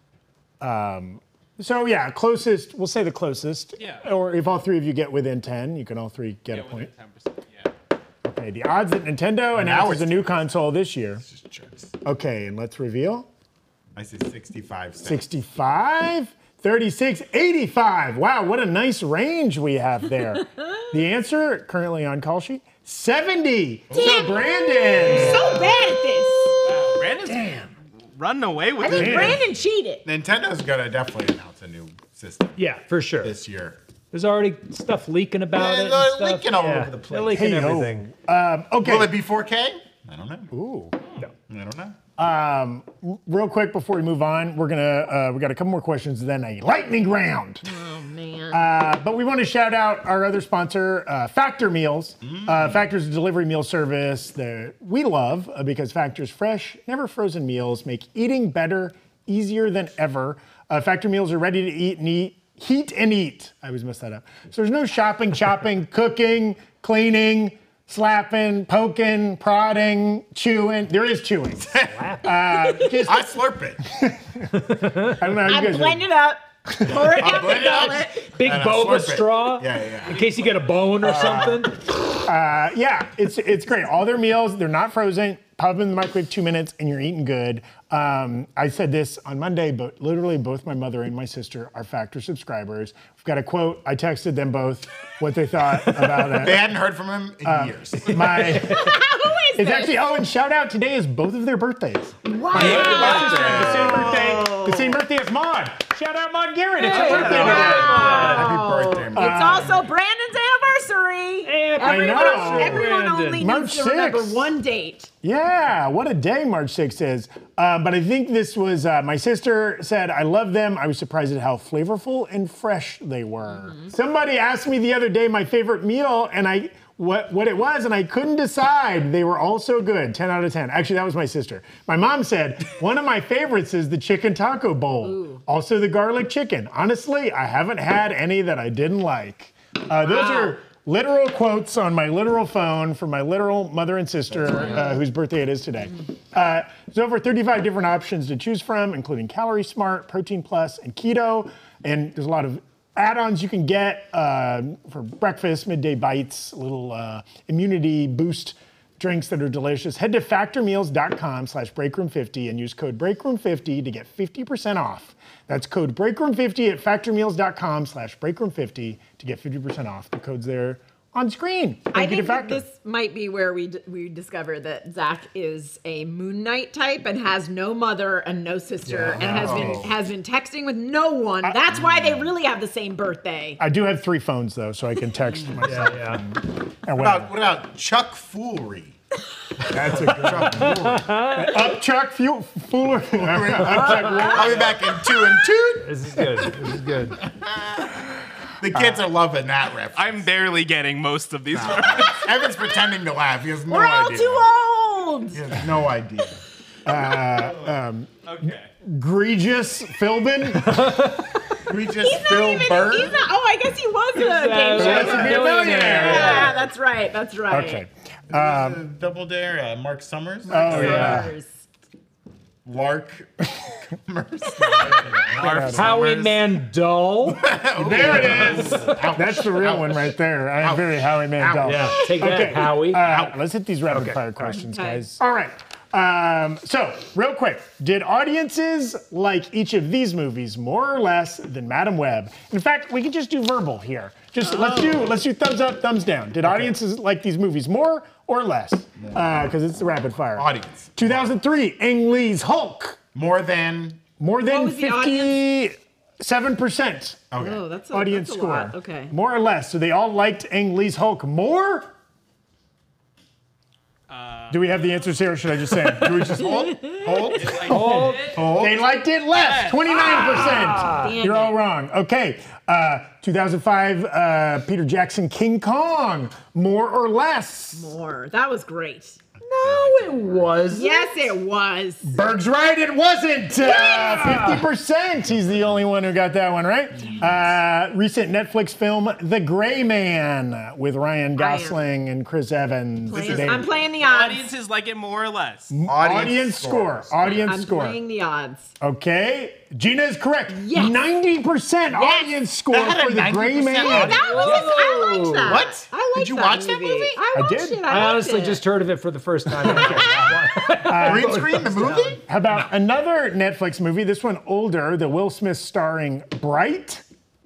Um, so yeah, closest. We'll say the closest. Yeah. Or if all three of you get within ten, you can all three get a point. ten percent. Yeah. Okay. The odds that Nintendo announces a new console this year. Just checks. Okay, and let's reveal. I say sixty-five cents. sixty-five, thirty-six, eighty-five. Wow, what a nice range we have there. The answer currently on call sheet, seventy. So Damn. Brandon. So bad at this. Wow, Brandon's running away with I think it. Man. Brandon cheated. Nintendo's gonna definitely announce a new system yeah, for sure. this year. There's already stuff leaking about Yeah, it. and they're stuff. leaking all Yeah, over the place. They're leaking Hey-ho. everything. Um, okay. Will it be four K? I don't know. Ooh. No. I don't know. Um, real quick before we move on, we're gonna uh, we got a couple more questions, then a lightning round. Oh man. Uh, but we want to shout out our other sponsor, uh, Factor Meals. Uh, Factor's a delivery meal service that we love uh, because Factor's fresh, never frozen meals make eating better, easier than ever. Uh, Factor meals are ready to eat and eat, heat and eat. I always mess that up. So there's no shopping, chopping, cooking, cleaning, slapping, poking, prodding, chewing. There is chewing. Uh, just, I slurp it. I don't know how you I guys blend are. it up. Pour it down the blend it up. gullet. Big And I boba slurp it. straw. Yeah, yeah, yeah. In case you get a bone or something. Uh, yeah, it's it's great. All their meals, they're not frozen. Pop them in the microwave two minutes and you're eating good. Um, I said this on Monday, but literally both my mother and my sister are Factor subscribers. We've got a quote. I texted them both what they thought about They it. hadn't heard from him in years. My, Who is it's this? actually, oh, and shout out, today is both of their birthdays. Wow. My sister had the same birthday, the same birthday as Maud. Shout out Maud Garrett, it's her birthday today. Happy birthday, man. It's also Brandon's anniversary. Happy Everyone, know. everyone only Brandon. March needs to remember sixth. one date. Yeah, what a day March sixth is. Uh, but I think this was, uh, my sister said, I love them. I was surprised at how flavorful and fresh they were. Somebody asked me the other day my favorite meal and I what, what it was, and I couldn't decide. They were all so good, ten out of ten. Actually, that was my sister. My mom said, one of my favorites is the chicken taco bowl. Also the garlic chicken. Honestly, I haven't had any that I didn't like. Uh, those Wow. are literal quotes on my literal phone from my literal mother and sister, uh, whose birthday it is today. Uh, there's over thirty-five different options to choose from, including Calorie Smart, Protein Plus, and Keto. And there's a lot of add-ons you can get uh, for breakfast, midday bites, little uh, immunity boost drinks that are delicious. Head to factormeals.com slash breakroom50 and use code breakroom fifty to get fifty percent off. That's code breakroom fifty at factormeals.com slash breakroom50 to get fifty percent off. The code's there on screen. Thank I you to think that Factor. this might be where we d- we discover that Zach is a Moon Knight type and has no mother and no sister and has been has been texting with no one. That's why they really have the same birthday. I do have three phones though, so I can text myself. Yeah, yeah. and What whatever. about, what about Chuck Foolery? That's a good Chuck Foolery. up Chuck Fu- Fuller. Up Chuck Fuller. I'll be back in two and two. This is good. This is good. The kids are loving that reference. I'm barely getting most of these references. Evan's pretending to laugh. He has no We're all idea. too old. He has no idea. Okay. Egregious Philbin. We just He's not Phil even. Burr. He's not. Oh, I guess he was a game show. Let's Be a Millionaire. Yeah, that's right. That's right. Okay. Uh, Double Dare. Uh, Mark Summers. Oh yeah. Yours. Lark. Summers. Howie Mandel. There it is. That's the real one right there. I am very Howie Mandel. Yeah, take that, Okay. Howie. Uh, let's hit these rapid fire questions, Okay. guys. All right. Um, so, real quick, did audiences like each of these movies more or less than Madam Web? In fact, we can just do verbal here. Just let's do let's do thumbs up, thumbs down. Did audiences like these movies more or less? Because it's the rapid fire. Audience. two thousand three, Ang Lee's Hulk. More than. More than was the audience? fifty-seven percent Okay. Oh, that's a, audience that's a score. lot. Okay. More or less. So they all liked Ang Lee's Hulk more? Do we have the answers here, or should I just say them? Do we just hold? Hold? Hold. Hold? They liked it less, twenty-nine percent. Damn You're all it. wrong. Okay, uh, two thousand five, uh, Peter Jackson, King Kong, more or less? More. That was great. No, it was. Yes, it was. Berg's right, it wasn't. Uh, fifty percent. He's the only one who got that one right. Uh, recent Netflix film, The Gray Man, with Ryan Gosling and Chris Evans. Playing- They- I'm playing the odds. Audiences like it more or less. Audience score. scores. Audience I'm score. playing the odds. Okay, Gina is correct. Yes. ninety percent audience score That had a for The Gray ninety Man. percent audience. That was. I liked that. What? I liked Did you that watch that movie. movie? I I watched did. it. I, I liked honestly it. just heard of it for the first time. Green screen the movie? How about another Netflix movie? This one older, the Will Smith starring Bright,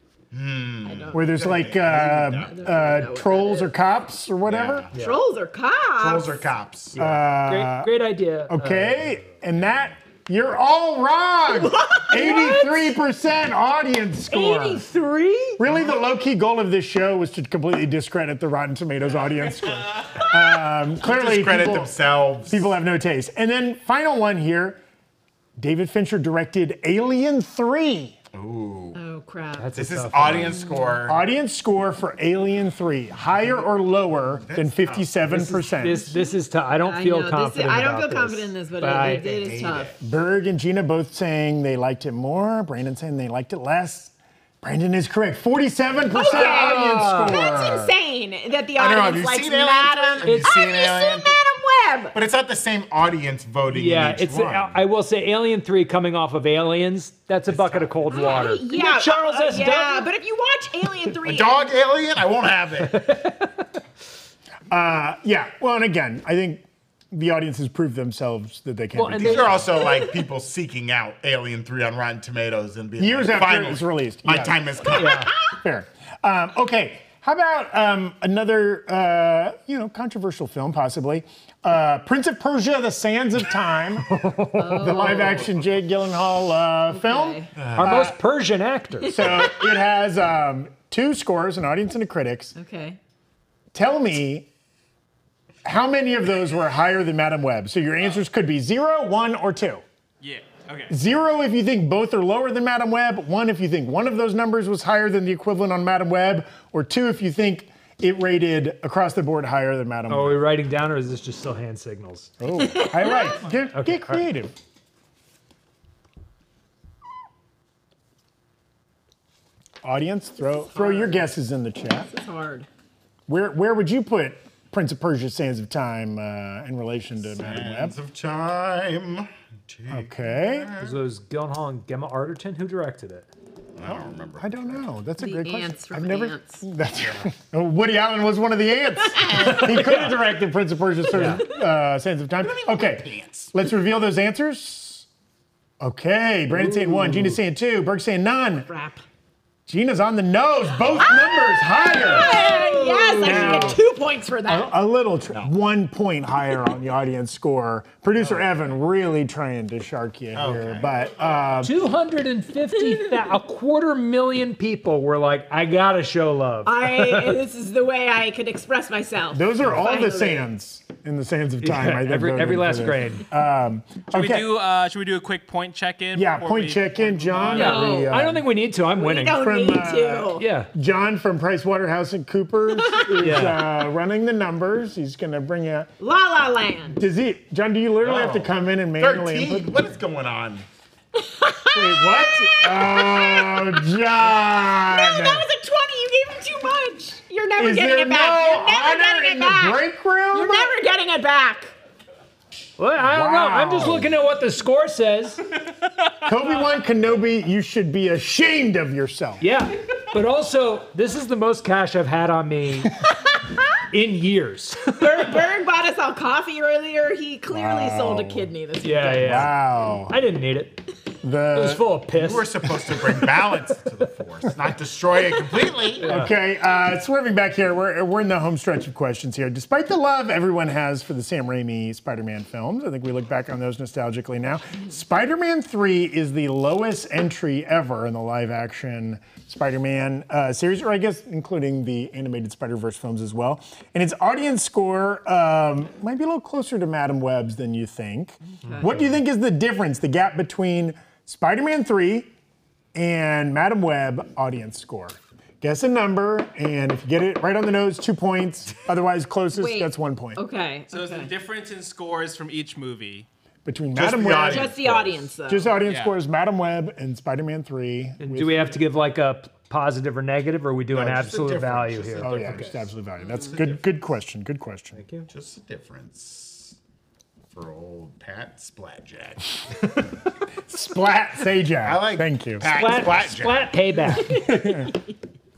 I don't- where there's like uh, uh, trolls or cops or whatever. Trolls or cops. Trolls or cops? great, great idea. Okay, and that you're all wrong. eighty-three percent audience score. eighty-three? Really, the low-key goal of this show was to completely discredit the Rotten Tomatoes audience score. Um, clearly, Discredit people, themselves. people have no taste. And then final one here, David Fincher directed Alien three. Oh crap. That's a This is tough one. audience score. Audience score for Alien three, higher or lower than fifty-seven percent. This this is tough. I don't I feel know, confident. This is, I don't about feel this, confident in this, but, I it, it is hate tough. Berg and Gina both saying they liked it more. Brandon saying they liked it less. Brandon is correct. forty-seven percent Okay. audience score. That's insane that the I don't know, have audience you likes seen Alien? Madam. Have you Have seen you Alien? seen Madam Web? But it's not the same audience voting Yeah, in each it's. one. I will say, Alien three coming off of Aliens. That's a bucket of cold water. Yeah, Charles uh, S. Yeah, Dutton. but if you watch Alien three, A dog alien? I won't have it. Yeah, well, and again, I think the audience has proved themselves that they can Well, be and beat. These are also like people seeking out Alien three on Rotten Tomatoes and being Years like, after it "Finally, was released, My yeah. time has come. Fair. Um, okay, how about um, another, uh, you know, controversial film, possibly? Uh, Prince of Persia: The Sands of Time, the live-action Jake Gyllenhaal uh, film. Okay. Our most Persian actors. So it has um, two scores, an audience and a critics. Okay. Tell me how many of those were higher than Madam Web. So your answers could be zero, one, or two. Yeah. Okay. Zero if you think both are lower than Madam Web, one if you think one of those numbers was higher than the equivalent on Madam Web, or two if you think it rated across the board higher than Madam Are Web. we writing down, or is this just still hand signals? Oh, I like. Get, Okay, get creative. Audience, throw throw your guesses in the chat. It's hard. Where where would you put Prince of Persia: Sands of Time uh, in relation to Madam Web? Sands of time. Okay, Was those Gyllenhaal and Gemma Arterton? Who directed it? I don't remember. I don't know. That's a The great question. ants from I've never. Ants. That's oh, Woody Allen was one of the ants. He could have directed Prince of Persia: uh, Sands of Time. Okay, Ants. let's reveal those answers. Okay, Brandon saying one, Gina saying two, Burke saying none. Crap. Gina's on the nose. Both numbers higher. Yes, I Now- should get two points for that. A little, tr- one point higher on the audience score. Producer Evan really trying to shark you here, Okay. but um, two hundred fifty thousand, a quarter million people were like, I gotta show love. I this is the way I could express myself. those are all the Finally. sands in the sands of time. I think every voted every for last this. grade. Um, Should okay. we do? Uh, should we do a quick point check-in? Yeah, before point we- check-in, John. No. Are we, uh, I don't think we need to. I'm We winning. don't From, need uh, to. Yeah. John from Pricewaterhouse and Coopers is Yeah. uh, running the numbers. He's going to bring you. La La Land. Does he, John? Do you literally have to Oh. come in and manually thirteen. input? What is going on? Wait, what? Oh, John! No, that was a twenty. You gave him too much. You're never Is getting there it back. no You're never honor getting in it the back. break room? You're never getting it back. Well, I don't know. I'm just Wow. looking at what the score says. Obi-Wan Kenobi, you should be ashamed of yourself. Yeah. But also, this is the most cash I've had on me in years. Berg, Berg bought us all coffee earlier. He clearly Wow. sold a kidney this Yeah, weekend. yeah. Wow. I didn't need it. It was The, full of piss. You were supposed to bring balance to the force, not destroy it completely. okay, uh, swerving back here, we're, we're in the home stretch of questions here. Despite the love everyone has for the Sam Raimi Spider-Man films, I think we look back on those nostalgically now, Spider-Man three is the lowest entry ever in the live-action Spider-Man uh, series, or I guess including the animated Spider-Verse films as well. And its audience score um, might be a little closer to Madam Web's than you think. What do you think is the difference, the gap between Spider-Man three and Madam Web audience score? Guess a number, and if you get it right on the nose, two points. Otherwise, closest, Wait. that's one point. Okay. So it's okay. the difference in scores from each movie. Between Just Madam the Web, audience. Just the audience, though. just audience Yeah. scores, Madam Web and Spider-Man three. Do we have to give like a p- positive or negative, or we do an just a absolute difference, value just a here? Oh yeah, just absolute value. That's good. Good question. Good question. Thank you. Just the difference for old Pat Splatjack. Splat Sajak. I like Thank you. Pat Splat, Splatjack. splat payback.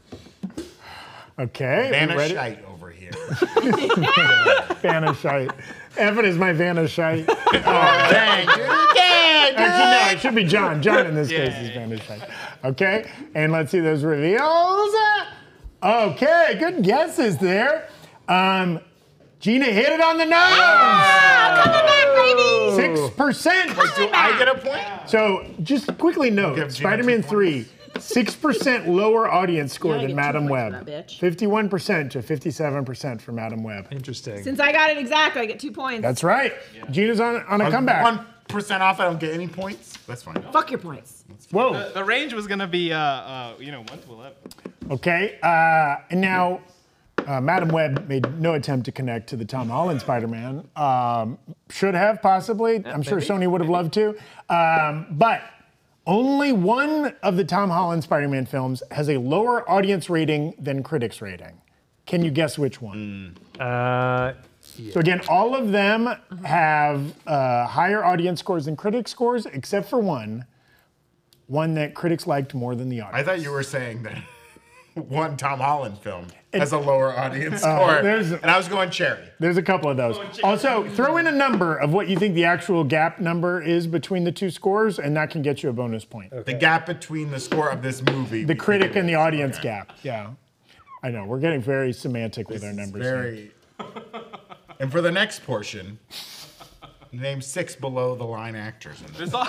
Okay. we Vanna ready? Shite over here. Vanishite. Evan is my Vanishite. Dang, dude. Dang, Actually, no, it should be John. John in this Yeah, case is yeah, Vanishite. Okay, and let's see those reveals. Okay, good guesses there. Um, Gina hit it on the nose. Coming back, baby. Six percent. Do I get a point? So just quickly note, give Gina Spider-Man two three, six percent lower audience score Yeah, I than get two Madam points for Web. that bitch. fifty-one percent to fifty-seven percent for Madam Web. Interesting. Since I got it exact, I get two points. That's right. Gina's on, on a comeback. One percent off. I don't get any points. That's fine. Fuck your points. Whoa. The range was gonna be, uh, uh, you know, one to eleven. Okay, uh, and now uh, Madam Web made no attempt to connect to the Tom Holland Spider-Man. Um, should have, possibly. I'm sure Sony would have loved to. Um, but only one of the Tom Holland Spider-Man films has a lower audience rating than critics' rating. Can you guess which one? Uh, So again, all of them have uh, higher audience scores than critics' scores, except for one. One that critics liked more than the audience. I thought you were saying that one Tom Holland film has a lower audience score. there's- And I was going cherry. There's a couple of those. Also, throw in a number of what you think the actual gap number is between the two scores, and that can get you a bonus point. The gap between the score of this movie. The critic and the audience gap. Yeah. I know, we're getting very semantic with our numbers. here. Very. And for the next portion, name six below the line actors in this. It's all,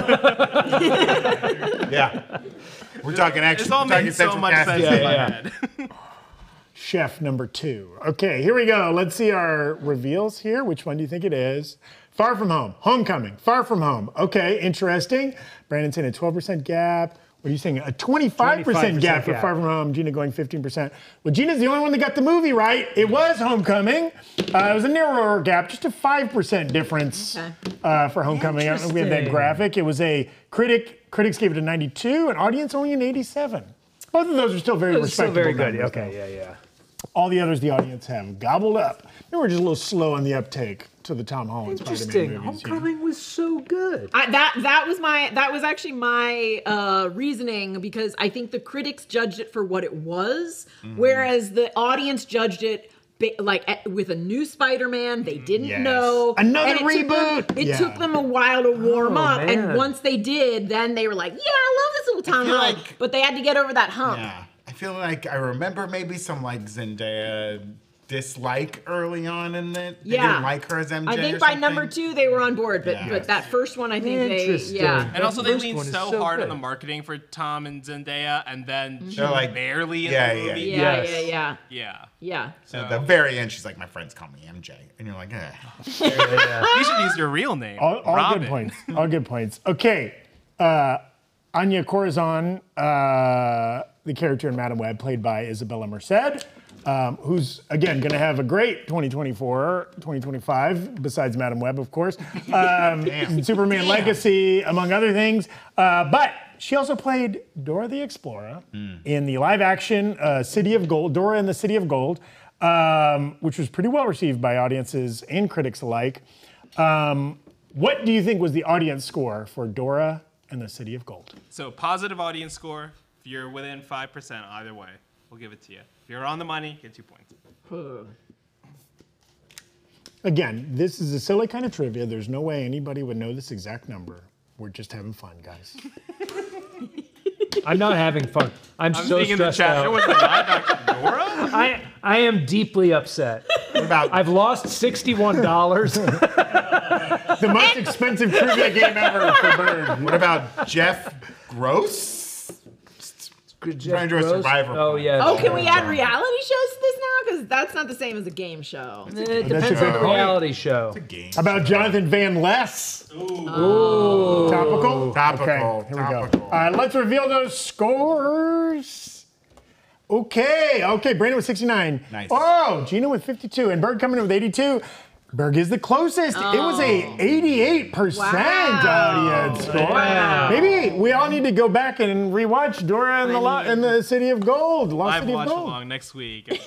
Yeah. We're talking action. it's all we're talking made so central much casting. sense in Yeah, my yeah. head. Chef number two. Okay, here we go. Let's see our reveals here. Which one do you think it is? Far From Home. Homecoming. Far From Home. Okay, interesting. Brandon saying a twelve percent gap. What are you saying? A twenty-five percent gap for gap. Far From Home. Gina going fifteen percent. Well, Gina's the only one that got the movie right. It was Homecoming. Uh, it was a narrower gap, just a five percent difference Okay. uh, for Homecoming. I don't know if we have that Interesting. graphic. It was a critic. Critics gave it a ninety-two, and audience only an eighty-seven. Both of those are still very it was still respectable. very good. numbers, Okay, though. yeah, yeah. All the others the audience have gobbled up. Maybe we're just a little slow on the uptake to the Tom Holland Spider-Man Interesting. movies. you know? Homecoming was so good. I, that that was my that was actually my uh, reasoning because I think the critics judged it for what it was, whereas the audience judged it ba- like at, with a new Spider-Man. They didn't Yes. know Another and it took them- reboot! it Yeah. took them a while to warm Oh, up, and man. once they did, then they were like, "Yeah, I love this a successful town feel hall, like- but they had to get over that hump. Yeah, I feel like I remember maybe some like Zendaya dislike early on in it. They Yeah. didn't like her as M J I think or by something. number two they were on board, but Yeah. but that first one I think they Interesting. yeah. And also, That they first leaned one is so, so hard on good. the marketing for Tom and Zendaya, and then she They're was like- barely in yeah, the yeah. movie. Yeah, Yes. yeah, yeah, Yeah. yeah. So at the very end, she's like, "My friends call me M J," and you're like, "Eh." You should use your real name. All, all Robin. good points. All good points. Okay. Uh, Anya Corazon, uh, the character in Madam Web, played by Isabella Merced, um, who's, again, going to have a great twenty twenty-four, twenty twenty-five, besides Madam Web, of course. Um, Superman Legacy, among other things. Uh, but she also played Dora the Explorer in the live-action uh, City of Gold, Dora and the City of Gold, um, which was pretty well received by audiences and critics alike. Um, what do you think was the audience score for Dora and the City of Gold? So positive audience score. If you're within five percent, either way, we'll give it to you. If you're on the money, get two points. Again, this is a silly kind of trivia. There's no way anybody would know this exact number. We're just having fun, guys. I'm not having fun. I'm, I'm so seeing in the stressed chat. out. It was a live action Dora. I I am deeply upset. What about I've lost sixty-one dollars. The most expensive trivia game ever for Bird. what about Jeff Gross? Trying to do a Survivor. Oh point. yeah. Oh, can we add John. reality shows to this now? Because that's not the same as a game show. It That's a depends good on the point. reality show. Game. How about Jonathan Van Ness? Ooh. Topical? Topical, Okay, here we go. topical. Uh, let's reveal those scores. Okay, okay, Brandon with sixty-nine. Nice. Oh, Gina with fifty-two, and Berg coming in with eighty-two. Berg is the closest. It was a eighty-eight percent Wow. audience score. Wow. Maybe we all need to go back and rewatch Dora and the Lo- and the City of Gold, Lost Live City of watch Gold. along next week.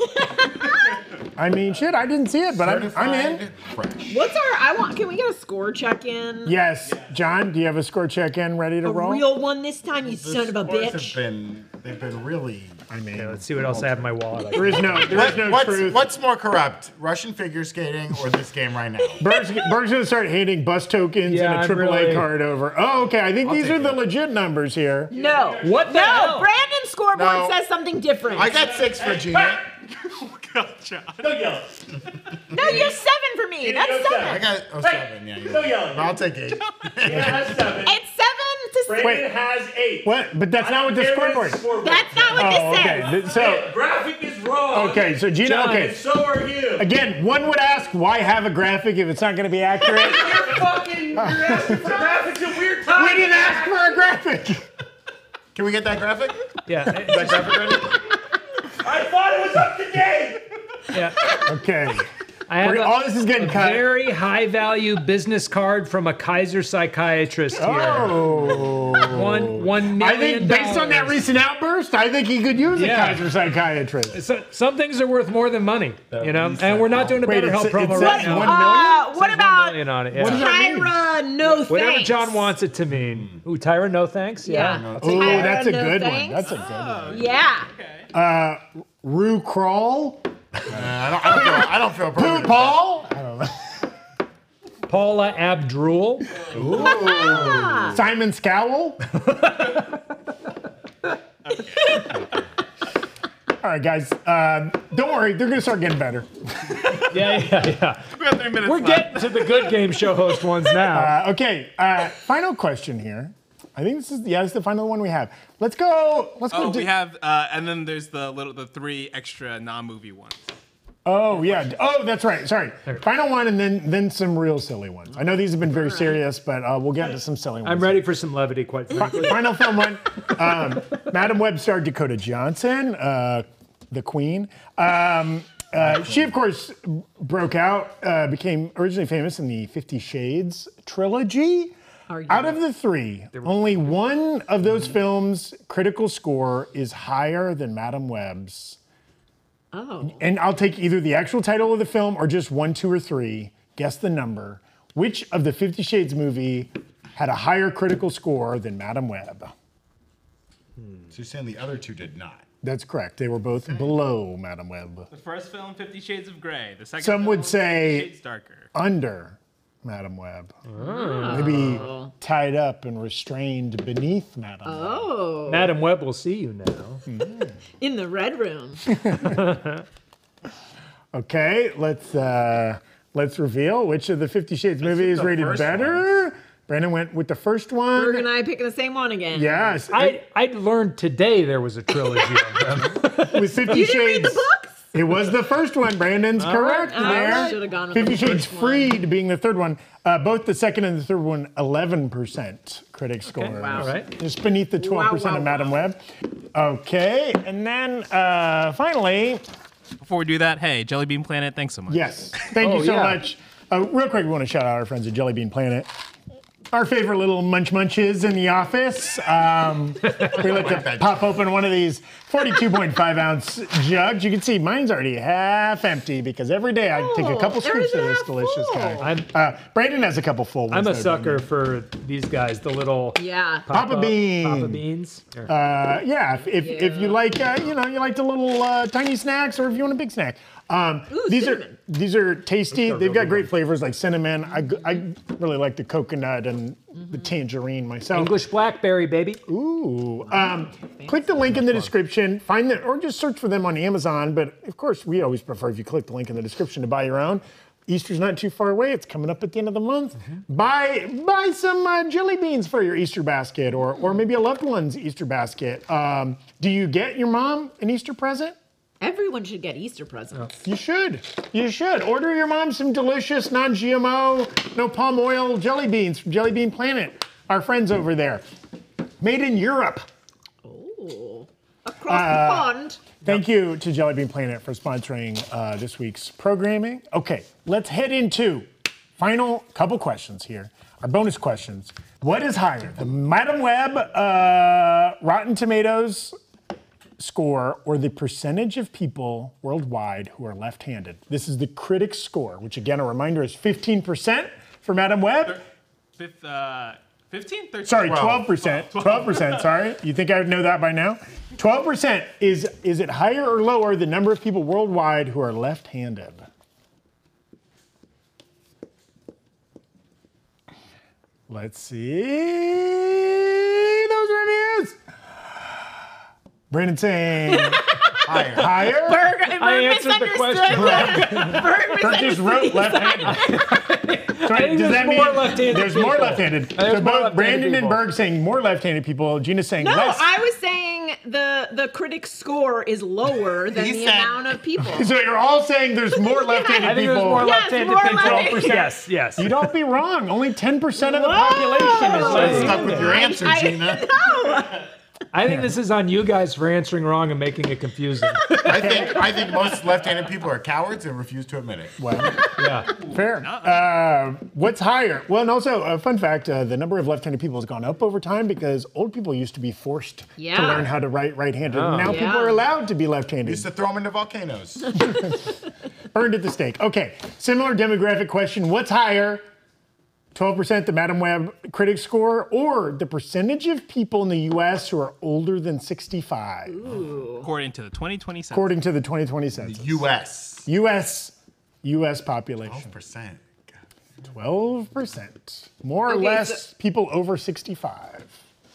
I mean, shit, I didn't see it, but I'm, I'm in. Certified fresh. What's our? I want. Can we get a score check in? Yes, John, do you have a score check in ready to A roll? real one this time, you The son of a scores have bitch. been, they've been really. I mean, Okay, let's see what else I have in my wallet. there is no, there is no what's, truth. what's more corrupt, Russian figure skating or this game right now? Berg's, Berg's gonna start handing bus tokens Yeah, and a I'm triple A really- card over. Oh, okay. I think I'll these take are the it. legit numbers here. No. What the No. hell? Brandon's scoreboard No. says something different. I got six for Gina. Gotcha. Don't yell. no, you have seven for me. That's you have seven. I got oh seven. Yeah, you're Don't right. yell. I'll take eight. Gina has seven. It's seven to six. Brandon has eight. What? But that's not what the There scoreboard. is scoreboard. That's not what Oh, this okay. says. Th- So, Hey, graphic is wrong. okay. So Gina. John, Okay. And so are you. Again, one would ask, why have a graphic if it's not going to be accurate? You're fucking. You're asking for graphics at weird times. We didn't ask for a graphic. Can we get that graphic? Yeah. Is that graphic ready? I thought it was up to date. Yeah. Okay. I have We're- a, all this is getting a cut. very high value business card from a Kaiser psychiatrist here. Oh. One one million. I think based on that dollars. recent outburst, I think he could use a Yeah. Kaiser psychiatrist. So, some things are worth more than money, you know. And we're not doing a Wait, better health it's- it promo says right now. one Uh, what Says about one million on it? Yeah. What does that mean? Tyra? No thanks. Whatever John wants it to mean. Ooh, Tyra, no thanks. Yeah. Yeah. Oh, Tyra, that's a no good one. thanks. That's a good one. Yeah. Rue Crawl? Uh, I don't. I don't feel. I don't feel Pooh appropriate. Paul? I don't know. Paula Abdrul. Simon Scowell? All right, guys. Uh, don't worry. They're going to start getting better. Yeah, yeah, yeah. We got three minutes We're left. getting to the good game show host ones now. Uh, okay. Uh, final question here. I think this is, yeah, this is the final one we have. Let's go. Let's go. Oh, do- we have, uh, and then there's the little, the three extra non-movie ones. Oh, yeah. Oh, that's right. Sorry. Final one and then then some real silly ones. I know these have been very serious, but uh, we'll get into some silly ones. I'm ready for some levity, quite frankly. Final film one. Um, Madam Web starred Dakota Johnson, uh, the Queen. Um, uh, she, of course, broke out, uh, became originally famous in the Fifty Shades trilogy. Out of the three, only one of those films' critical score is higher than Madam Web's. Oh. And I'll take either the actual title of the film or just one, two, or three. Guess the number. Which of the Fifty Shades movie had a higher critical score than Madam Web? So you're saying the other two did not? That's correct. They were both below Madam Web. The first film, Fifty Shades of Grey. The second Some film, would say Fifty Shades Darker. under Madam Web. Oh. Maybe tied up and restrained beneath Madam Web. Oh. Madam Web will see you now. In the red room. Okay, let's uh, let's reveal which of the Fifty Shades movies the rated first better. Brandon went with the first one. Berg and I picking the same one again. Yes. I, I learned today there was a trilogy of them. with Fifty You Shades. didn't read the books? It was the first one. Brandon's correct I there. should've gone with Fifty the Shades first one. Freed being the third one. Uh, both the second and the third one, eleven percent critic score. wow. All right. Just beneath the twelve percent Wow, wow, of Madam wow. Web. Okay, and then uh, finally, Before we do that, hey, Jelly Bean Planet, thanks so much. yes, thank Oh, you so yeah. much. Uh, real quick, we want to shout out our friends at Jelly Bean Planet. Our favorite little munch munches in the office. Um, we like to pop open one of these forty-two point five ounce jugs. You can see mine's already half empty because every day I take a couple Oh, scoops they're of this half delicious full. guy. I'm Uh, Brandon has a couple full ones. I'm a though, sucker for these guys, the little Yeah. Papa Bean. Papa Beans. Here. Uh, yeah, if, if, if you Yeah. like, uh, you know, you like the little uh, tiny snacks, or if you want a big snack. Um, Ooh, these are cinnamon. these are tasty. Those are They've real got good great ones. flavors like cinnamon. I, g- I really like the coconut and the tangerine myself. English blackberry, baby. Ooh. Um, click the link in the description. Find them, or just search for them on Amazon. But of course, we always prefer if you click the link in the description to buy your own. Easter's not too far away. It's coming up at the end of the month. Buy buy some uh, jelly beans for your Easter basket, or or maybe a loved one's Easter basket. Um, do you get your mom an Easter present? Everyone should get Easter presents. You should. You should. Order your mom some delicious non-G M O, no palm oil jelly beans from Jelly Bean Planet. Our friends over there. Made in Europe. Oh. Across the pond. Thank you to Jelly Bean Planet for sponsoring uh, this week's programming. Okay, let's head into final couple questions here. Our bonus questions. What is higher, the Madam Web uh, Rotten Tomatoes score or the percentage of people worldwide who are left-handed? This is the critics score, which again, a reminder is fifteen percent for Madam Web. Fifth, uh, fifteen, thirteen. Sorry, Twelve. twelve percent. twelve percent, sorry. You think I would know that by now? twelve percent. Is, is it higher or lower the number of people worldwide who are left-handed? Let's see those reviews. Brandon saying Higher. higher. Berg, Berg I answered the misunderstood. question. Berg Berg just wrote left-handed. So think does there's that more mean left-handed there's more people. left-handed? There's So more both left-handed Brandon and people. Berg saying more left-handed people. Gina's saying No, less. I was saying the the critic score is lower than He the said- amount of people. So you're all saying there's more left-handed I think people. there's more Yes, left-handed more people. left-handed. Yes, yes. You don't be wrong. Only ten percent of the Whoa. population is So left-handed. stuck with your answer, I- Gina. No. I think this is on you guys for answering wrong and making it confusing. I think I think most left-handed people are cowards and refuse to admit it. Well, Yeah. fair. Uh, what's higher? Well, and also, a fun fact, uh, the number of left-handed people has gone up over time because old people used to be forced to Yeah. learn how to write right-handed. Oh. And now people Yeah. are allowed to be left-handed. Used to throw them into volcanoes. Burned at the stake. Okay, similar demographic question. What's higher? twelve percent the Madam Web critic score, or the percentage of people in the U S who are older than sixty-five, According to the twenty twenty census. according to the twenty twenty census. U S. U S U S population. Percent. twelve percent. More or Okay, less so- people over sixty-five.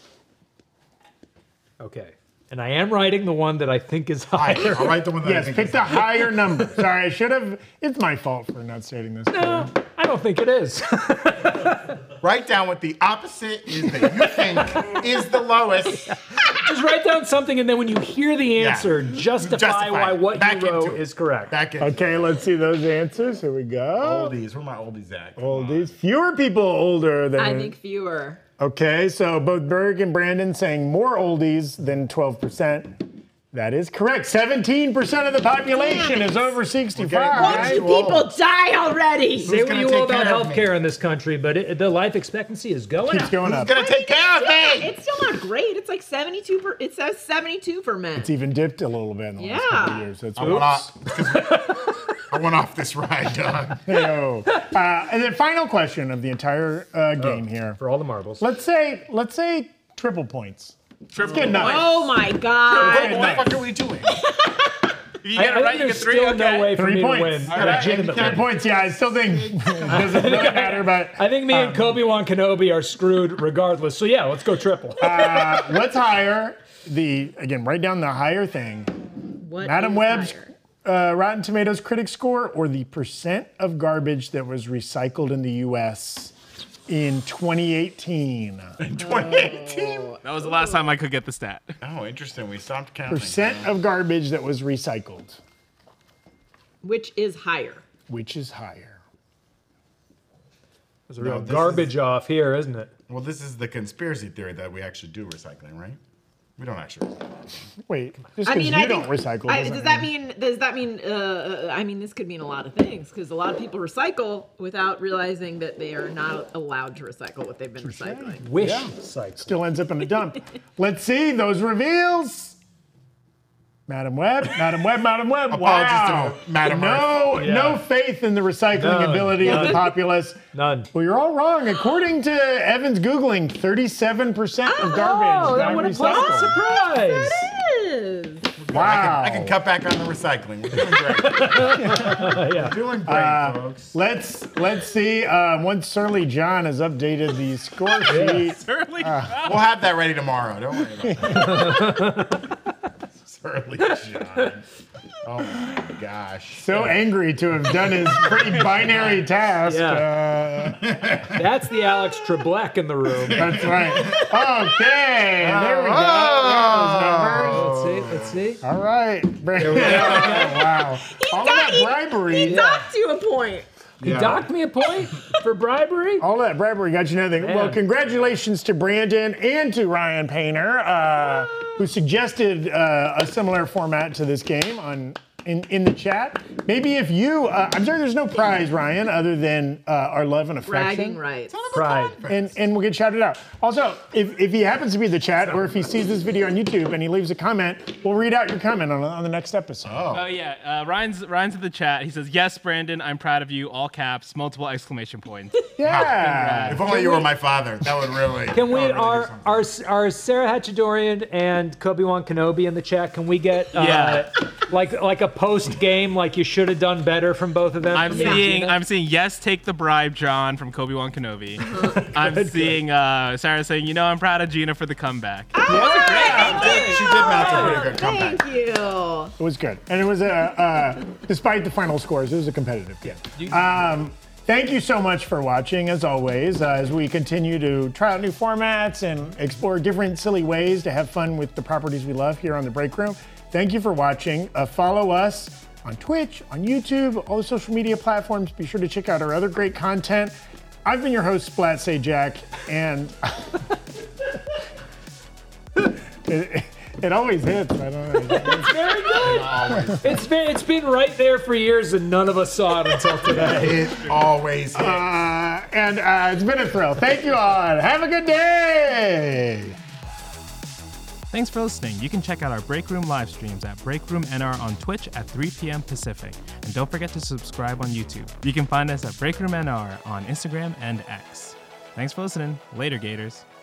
Okay. And I am writing the one that I think is Higher. higher. I'll write the one that I Yes, think pick is the higher number. Sorry, I should have. It's my fault for not stating this. No, I don't think it is. Write down what the opposite is that you think is the lowest. Just write down something, and then when you hear the answer, justify, Justify why it. what Back you wrote into it. is correct. Back in. Okay, let's see those answers. Here we go. Oldies. Where my oldies at? Come Oldies. Fewer people older than. I think fewer. Okay, so both Berg and Brandon saying more oldies than twelve percent. That is correct. seventeen percent of the population is over sixty-five. Won't Right. you people die already? Say what gonna you will take about care of me? healthcare in this country, but it, the life expectancy is going Keeps up. going Who's up. gonna take care of me? It's still not great. It's like seventy-two. Per, it says seventy-two for men. It's even dipped a little bit in the last Yeah. couple of years. That's I went off. I went off this ride, dog. Hey-o. Uh, and then final question of the entire uh, game here. For all the marbles. Let's say let's say triple points. Triple Good enough. point. Oh my god. What the fuck are we doing? If you I, get I it right, think you there's get three. still Okay. no way for Three me points. to win. All right. Legitimately. Ten points. Yeah, I still think it doesn't really matter, but I think me and Kobe Wan Kenobi are screwed regardless. So yeah, let's go triple. uh, what's higher? The again, write down the higher thing. What Madam is Web's higher? uh, Rotten Tomatoes critic score, or the percent of garbage that was recycled in the U S in twenty eighteen. twenty eighteen. That was the last time I could get the stat. Oh, interesting. We stopped counting. Percent of garbage that was recycled, Which is higher? which is higher. There's a real No, this garbage off here, isn't it? Well, this is the conspiracy theory that we actually do recycling, right? We don't actually. Wait, just I because mean, you I don't think, recycle, I, doesn't does that mean? Does that mean? Uh, I mean, this could mean a lot of things because a lot of people recycle without realizing that they are not allowed to recycle what they've been recycling. Wish Yeah. cycle. still ends up in a dump? Let's see those reveals. Madam Web, Madam Web, Madam Web. Apologies Wow. to Madam No, Yeah. no faith in the recycling None. ability of the None. populace. None. Well, you're all wrong. According to Evan's Googling, thirty-seven percent of garbage Oh, got what a pleasant recycled. surprise! Is. Wow. I can cut back on the recycling. We're doing great. Yeah. doing great, Uh, folks. Let's let's see. Uh, once Surly John has updated the score sheet. Surly. We'll have that ready tomorrow. Don't worry about that. Surly John. Oh my gosh. So angry to have done his pretty binary task. Yeah. Uh, That's the Alex Trebek in the room. that's right. Okay, there we go. Oh. There's numbers. Let's see. Let's see. All right. Oh, wow. All of that He bribery. docked you a point. He docked me a point for bribery. All that bribery got you nothing. Well, Man. congratulations to Brandon and to Ryan Painter, uh, who suggested uh, a similar format to this game on in, in the chat. Maybe if you, uh, I'm sorry, there's no prize, Ryan, other than uh, our love and affection. Bragging rights. Pride. And, and we'll get shouted out. Also, if, if he happens to be in the chat, or if he sees this video on YouTube and he leaves a comment, we'll read out your comment on, on the next episode. Oh yeah, uh, Ryan's Ryan's in the chat. He says, "Yes, Brandon, I'm proud of you." All caps, multiple exclamation points. Yeah. If only you were my father, that would really. Can we that would really do are something. are are Sarah Hatchadorian and Kobe Wan Kenobi in the chat? Can we get uh, Yeah. like like a post game like you should have done better from both of them? I'm From seeing Gina? I'm seeing yes, take the bribe, John from Kobe Wan Kenobi. I'm seeing uh, Sarah saying, you know, I'm proud of Gina for the comeback. She did mount a pretty good comeback. Thank you. It was good. And it was a, uh, despite the final scores, it was a competitive game. Um, thank you so much for watching, as always, uh, as we continue to try out new formats and explore different silly ways to have fun with the properties we love here on The Break Room. Thank you for watching. Uh, follow us on Twitch, on YouTube, all the social media platforms. Be sure to check out our other great content. I've been your host, Splat Say Jack, and it, it always hits. I don't know. It's very good. It's been it's been right there for years, and none of us saw it until today. It always hits. Uh, and uh, it's been a thrill. Thank you all. Have a good day. Thanks for listening. You can check out our Break Room live streams at Break Room N R on Twitch at three p.m. Pacific. And don't forget to subscribe on YouTube. You can find us at Break Room N R on Instagram and X. Thanks for listening. Later, Gators.